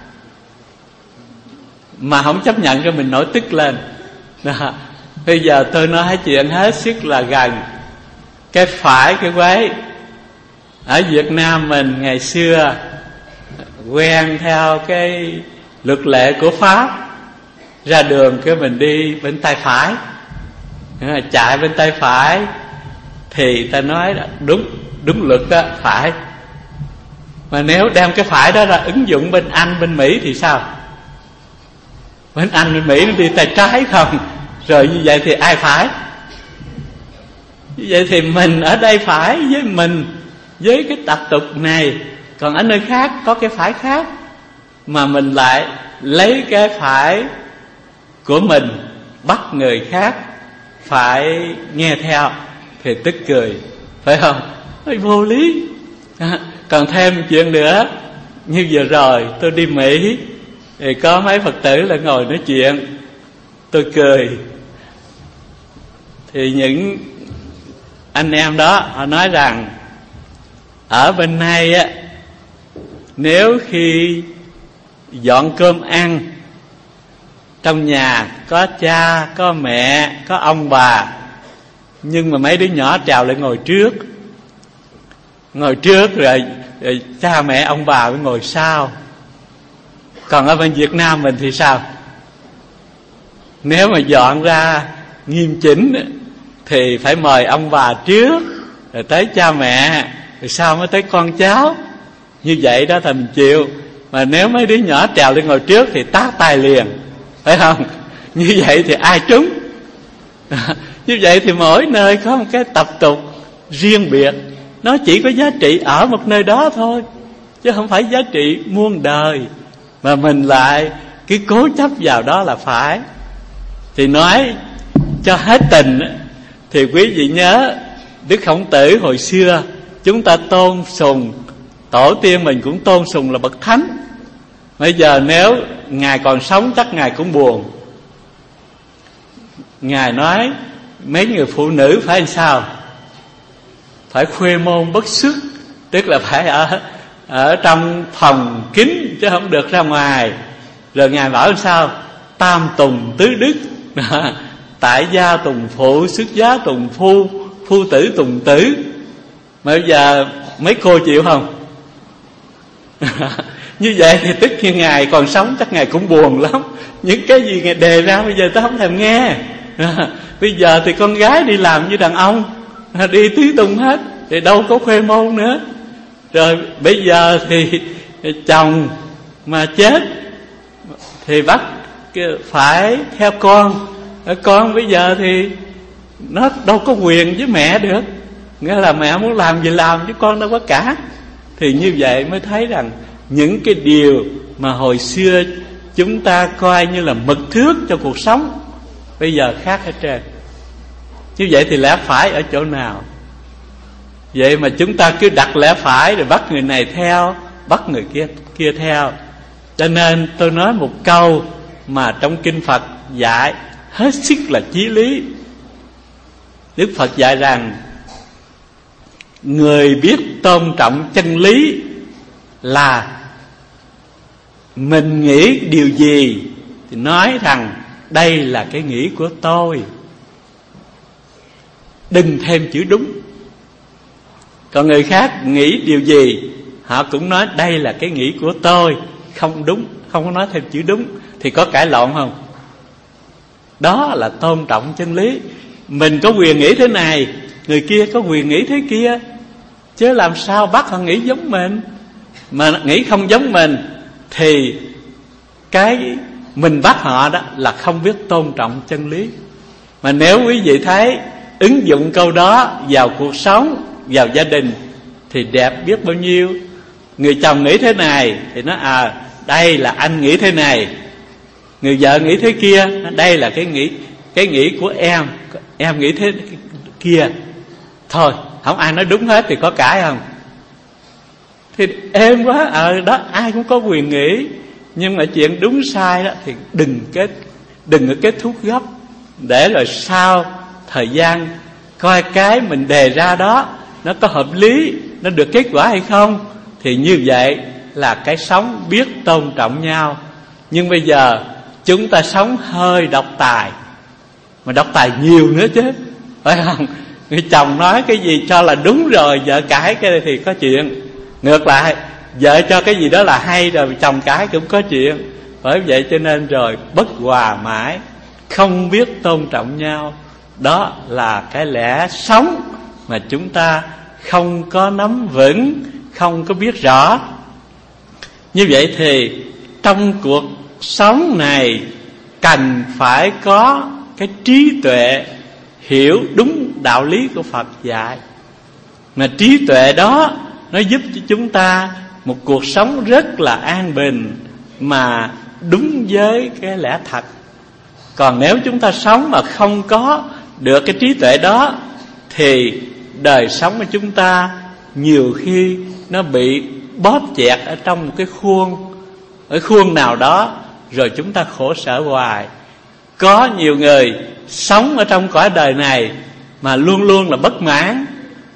mà không chấp nhận cho mình nổi tức lên đó. Bây giờ tôi nói chuyện hết sức là gần, cái phải cái quấy Ở Việt Nam mình ngày xưa quen theo cái luật lệ của Pháp, ra đường cái mình đi bên tay phải, chạy bên tay phải thì ta nói là đúng luật đó, phải. Mà nếu đem cái phải đó là ứng dụng bên Anh, bên Mỹ thì sao? Bên Anh, bên Mỹ nó đi tay trái không? Rồi như vậy thì ai phải? Như vậy thì mình ở đây phải với mình, với cái tập tục này. Còn ở nơi khác có cái phải khác, mà mình lại lấy cái phải của mình bắt người khác phải nghe theo thì tức cười, phải không? Hơi vô lý. Còn thêm chuyện nữa, như vừa rồi tôi đi Mỹ thì có mấy Phật tử là ngồi nói chuyện, tôi cười. Thì những anh em đó họ nói rằng ở bên này á, nếu khi dọn cơm ăn, trong nhà có cha, có mẹ, có ông bà, nhưng mà mấy đứa nhỏ trèo lại ngồi trước. Ngồi trước rồi cha mẹ ông bà mới ngồi sau. Còn ở bên Việt Nam mình thì sao? Nếu mà dọn ra nghiêm chỉnh thì phải mời ông bà trước, rồi tới cha mẹ, rồi sau mới tới con cháu. Như vậy đó thì mình chịu. Mà nếu mấy đứa nhỏ trèo lên ngồi trước thì tát tay liền, phải không? Như vậy thì ai trúng? Như vậy thì mỗi nơi có một cái tập tục riêng biệt, nó chỉ có giá trị ở một nơi đó thôi, chứ không phải giá trị muôn đời. Mà mình lại cứ cố chấp vào đó là phải. Thì nói cho hết tình thì quý vị nhớ Đức Khổng Tử hồi xưa chúng ta tôn sùng, tổ tiên mình cũng tôn sùng là bậc thánh. Bây giờ nếu Ngài còn sống chắc Ngài cũng buồn. Ngài nói mấy người phụ nữ phải làm sao? Phải khuê môn bất xuất, tức là phải ở trong phòng kín chứ không được ra ngoài. Rồi Ngài bảo làm sao? Tam tùng tứ đức. Tại gia tùng phụ, xuất giá tùng phu, phu tử tùng tử. Mà bây giờ mấy cô chịu không? Như vậy thì tức như Ngài còn sống chắc Ngài cũng buồn lắm. Những cái gì Ngài đề ra bây giờ ta không thèm nghe. Bây giờ thì con gái đi làm như đàn ông, đi tứ tung hết, thì đâu có khuê môn nữa. Rồi bây giờ thì chồng mà chết thì bắt phải theo con. Con bây giờ thì nó đâu có quyền với mẹ được, nghĩa là mẹ muốn làm gì làm chứ con đâu có cả. Thì như vậy mới thấy rằng những cái điều mà hồi xưa chúng ta coi như là mực thước cho cuộc sống bây giờ khác hết trơn. Như vậy thì lẽ phải ở chỗ nào? Vậy mà chúng ta cứ đặt lẽ phải rồi bắt người này theo, bắt người kia theo. Cho nên tôi nói một câu mà trong Kinh Phật dạy hết sức là chí lý. Đức Phật dạy rằng người biết tôn trọng chân lý là mình nghĩ điều gì thì nói rằng đây là cái nghĩ của tôi, đừng thêm chữ đúng. Còn người khác nghĩ điều gì họ cũng nói đây là cái nghĩ của tôi, không đúng, không có nói thêm chữ đúng. Thì có cãi lộn không? Đó là tôn trọng chân lý. Mình có quyền nghĩ thế này, người kia có quyền nghĩ thế kia, chứ làm sao bắt họ nghĩ giống mình. Mà nghĩ không giống mình thì cái mình bắt họ đó là không biết tôn trọng chân lý. Mà nếu quý vị thấy ứng dụng câu đó vào cuộc sống, vào gia đình thì đẹp biết bao nhiêu. Người chồng nghĩ thế này thì nó đây là anh nghĩ thế này. Người vợ nghĩ thế kia, đây là cái nghĩ của em nghĩ thế kia. Thôi không ai nói đúng hết thì có cãi không? Thì êm quá. Đó ai cũng có quyền nghĩ. Nhưng mà chuyện đúng sai đó thì đừng có kết thúc gấp, để rồi sau thời gian coi cái mình đề ra đó nó có hợp lý, nó được kết quả hay không. Thì như vậy là cái sống biết tôn trọng nhau. Nhưng bây giờ chúng ta sống hơi độc tài, mà độc tài nhiều nữa chứ, phải không? Người chồng nói cái gì cho là đúng rồi, vợ cãi cái thì có chuyện. Ngược lại, vợ cho cái gì đó là hay rồi chồng cãi cũng có chuyện. Bởi vậy cho nên rồi bất hòa mãi, không biết tôn trọng nhau. Đó là cái lẽ sống mà chúng ta không có nắm vững, không có biết rõ. Như vậy thì trong cuộc sống này cần phải có cái trí tuệ, hiểu đúng đạo lý của Phật dạy. Mà trí tuệ đó nó giúp cho chúng ta một cuộc sống rất là an bình, mà đúng với cái lẽ thật. Còn nếu chúng ta sống mà không có được cái trí tuệ đó, thì đời sống của chúng ta nhiều khi nó bị bóp chẹt ở trong một cái khuôn nào đó, rồi chúng ta khổ sở hoài. Có nhiều người sống ở trong cõi đời này mà luôn luôn là bất mãn,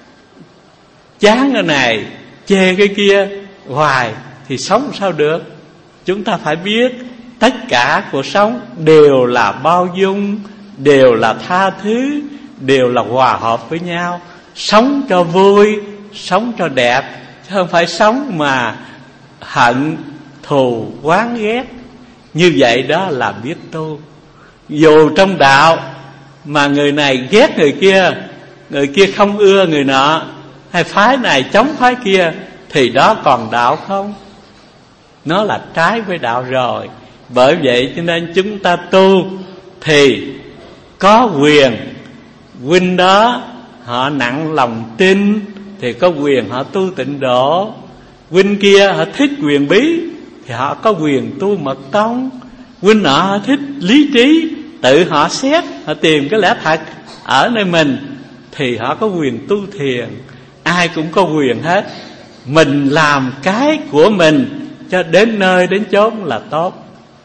chán cái này, chê cái kia hoài, thì sống sao được. Chúng ta phải biết tất cả cuộc sống đều là bao dung, đều là tha thứ, đều là hòa hợp với nhau. Sống cho vui, sống cho đẹp, chứ không phải sống mà hận, thù, oán ghét. Như vậy đó là biết tu. Dù trong đạo mà người này ghét người kia không ưa người nọ, hay phái này chống phái kia, thì đó còn đạo không? Nó là trái với đạo rồi. Bởi vậy cho nên chúng ta tu thì có quyền. Huynh đó họ nặng lòng tin thì có quyền họ tu tịnh độ. Huynh kia họ thích quyền bí thì họ có quyền tu mật tông. Huynh nọ họ thích lý trí, tự họ xét, họ tìm cái lẽ thật ở nơi mình, thì họ có quyền tu thiền. Ai cũng có quyền hết. Mình làm cái của mình cho đến nơi đến chốn là tốt.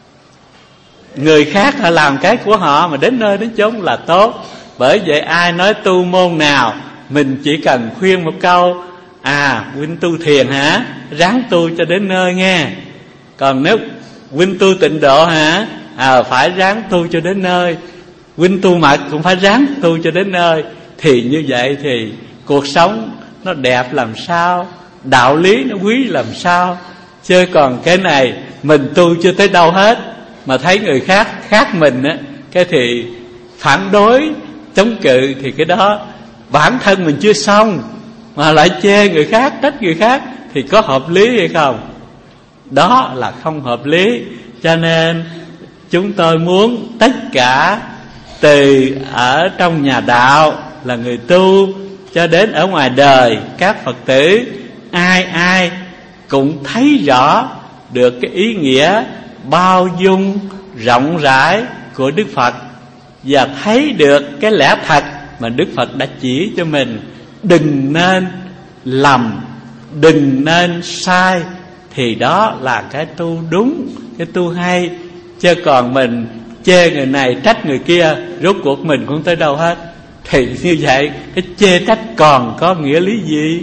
Người khác họ làm cái của họ mà đến nơi đến chốn là tốt. Bởi vậy ai nói tu môn nào, mình chỉ cần khuyên một câu: huynh tu thiền hả? Ráng tu cho đến nơi nghe. Còn nếu huynh tu tịnh độ hả? Phải ráng tu cho đến nơi. Huynh tu mật cũng phải ráng tu cho đến nơi. Thì như vậy thì cuộc sống nó đẹp làm sao, đạo lý nó quý làm sao. Chứ còn cái này mình tu chưa tới đâu hết, mà thấy người khác mình á, cái thì phản đối, chống cự, thì cái đó bản thân mình chưa xong mà lại chê người khác, trách người khác, thì có hợp lý hay không? Đó là không hợp lý. Cho nên chúng tôi muốn tất cả, từ ở trong nhà đạo là người tu cho đến ở ngoài đời các Phật tử, ai cũng thấy rõ được cái ý nghĩa bao dung rộng rãi của Đức Phật, và thấy được cái lẽ thật mà Đức Phật đã chỉ cho mình. Đừng nên lầm, đừng nên sai, thì đó là cái tu đúng, cái tu hay. Chứ còn mình chê người này, trách người kia, rốt cuộc mình cũng tới đâu hết. Thì như vậy cái chê trách còn có nghĩa lý gì?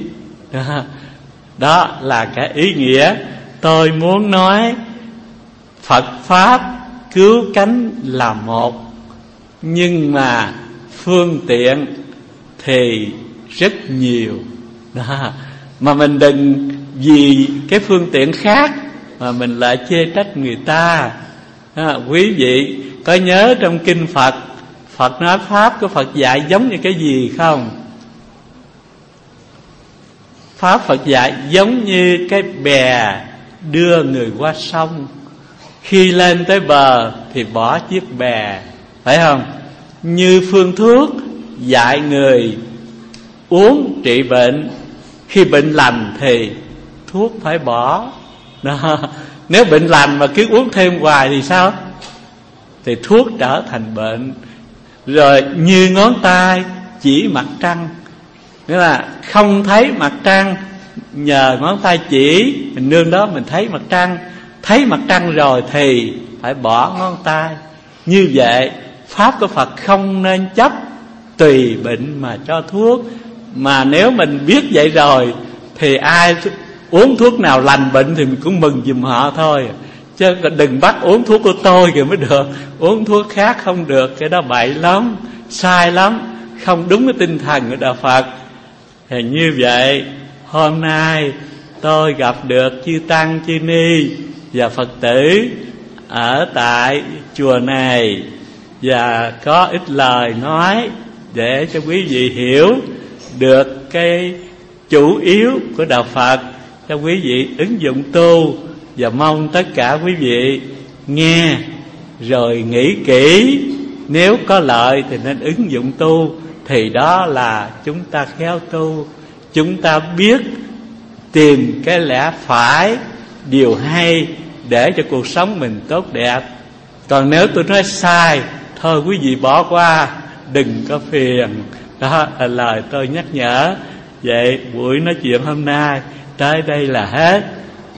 Đó là cái ý nghĩa tôi muốn nói. Phật Pháp cứu cánh là một, nhưng mà phương tiện thì rất nhiều đó. Mà mình đừng vì cái phương tiện khác mà mình lại chê trách người ta. Quý vị có nhớ trong kinh Phật nói Pháp của Phật dạy giống như cái gì không? Pháp Phật dạy giống như cái bè đưa người qua sông. Khi lên tới bờ thì bỏ chiếc bè, phải không? Như phương thuốc dạy người uống trị bệnh. Khi bệnh lành thì thuốc phải bỏ đó. Nếu bệnh lành mà cứ uống thêm hoài thì sao? Thì thuốc trở thành bệnh. Rồi như ngón tay chỉ mặt trăng, nghĩa là không thấy mặt trăng, nhờ ngón tay chỉ, mình nương đó mình thấy mặt trăng. Thấy mặt trăng rồi thì phải bỏ ngón tay. Như vậy Pháp của Phật không nên chấp tùy bệnh mà cho thuốc. Mà nếu mình biết vậy rồi thì ai uống thuốc nào lành bệnh thì mình cũng mừng giùm họ thôi. Chứ đừng bắt uống thuốc của tôi kìa mới được, uống thuốc khác không được. Cái đó bậy lắm, sai lắm. không đúng cái tinh thần của đạo Phật. Thì như vậy hôm nay tôi gặp được chư tăng chư ni và Phật tử ở tại chùa này, và có ít lời nói để cho quý vị hiểu được cái chủ yếu của đạo Phật, cho quý vị ứng dụng tu. Và mong tất cả quý vị nghe rồi nghĩ kỹ, nếu có lợi thì nên ứng dụng tu, thì đó là chúng ta khéo tu, chúng ta biết tìm cái lẽ phải, điều hay để cho cuộc sống mình tốt đẹp. Còn nếu tôi nói sai, thôi quý vị bỏ qua, đừng có phiền. Đó là lời tôi nhắc nhở. Vậy buổi nói chuyện hôm nay tới đây là hết.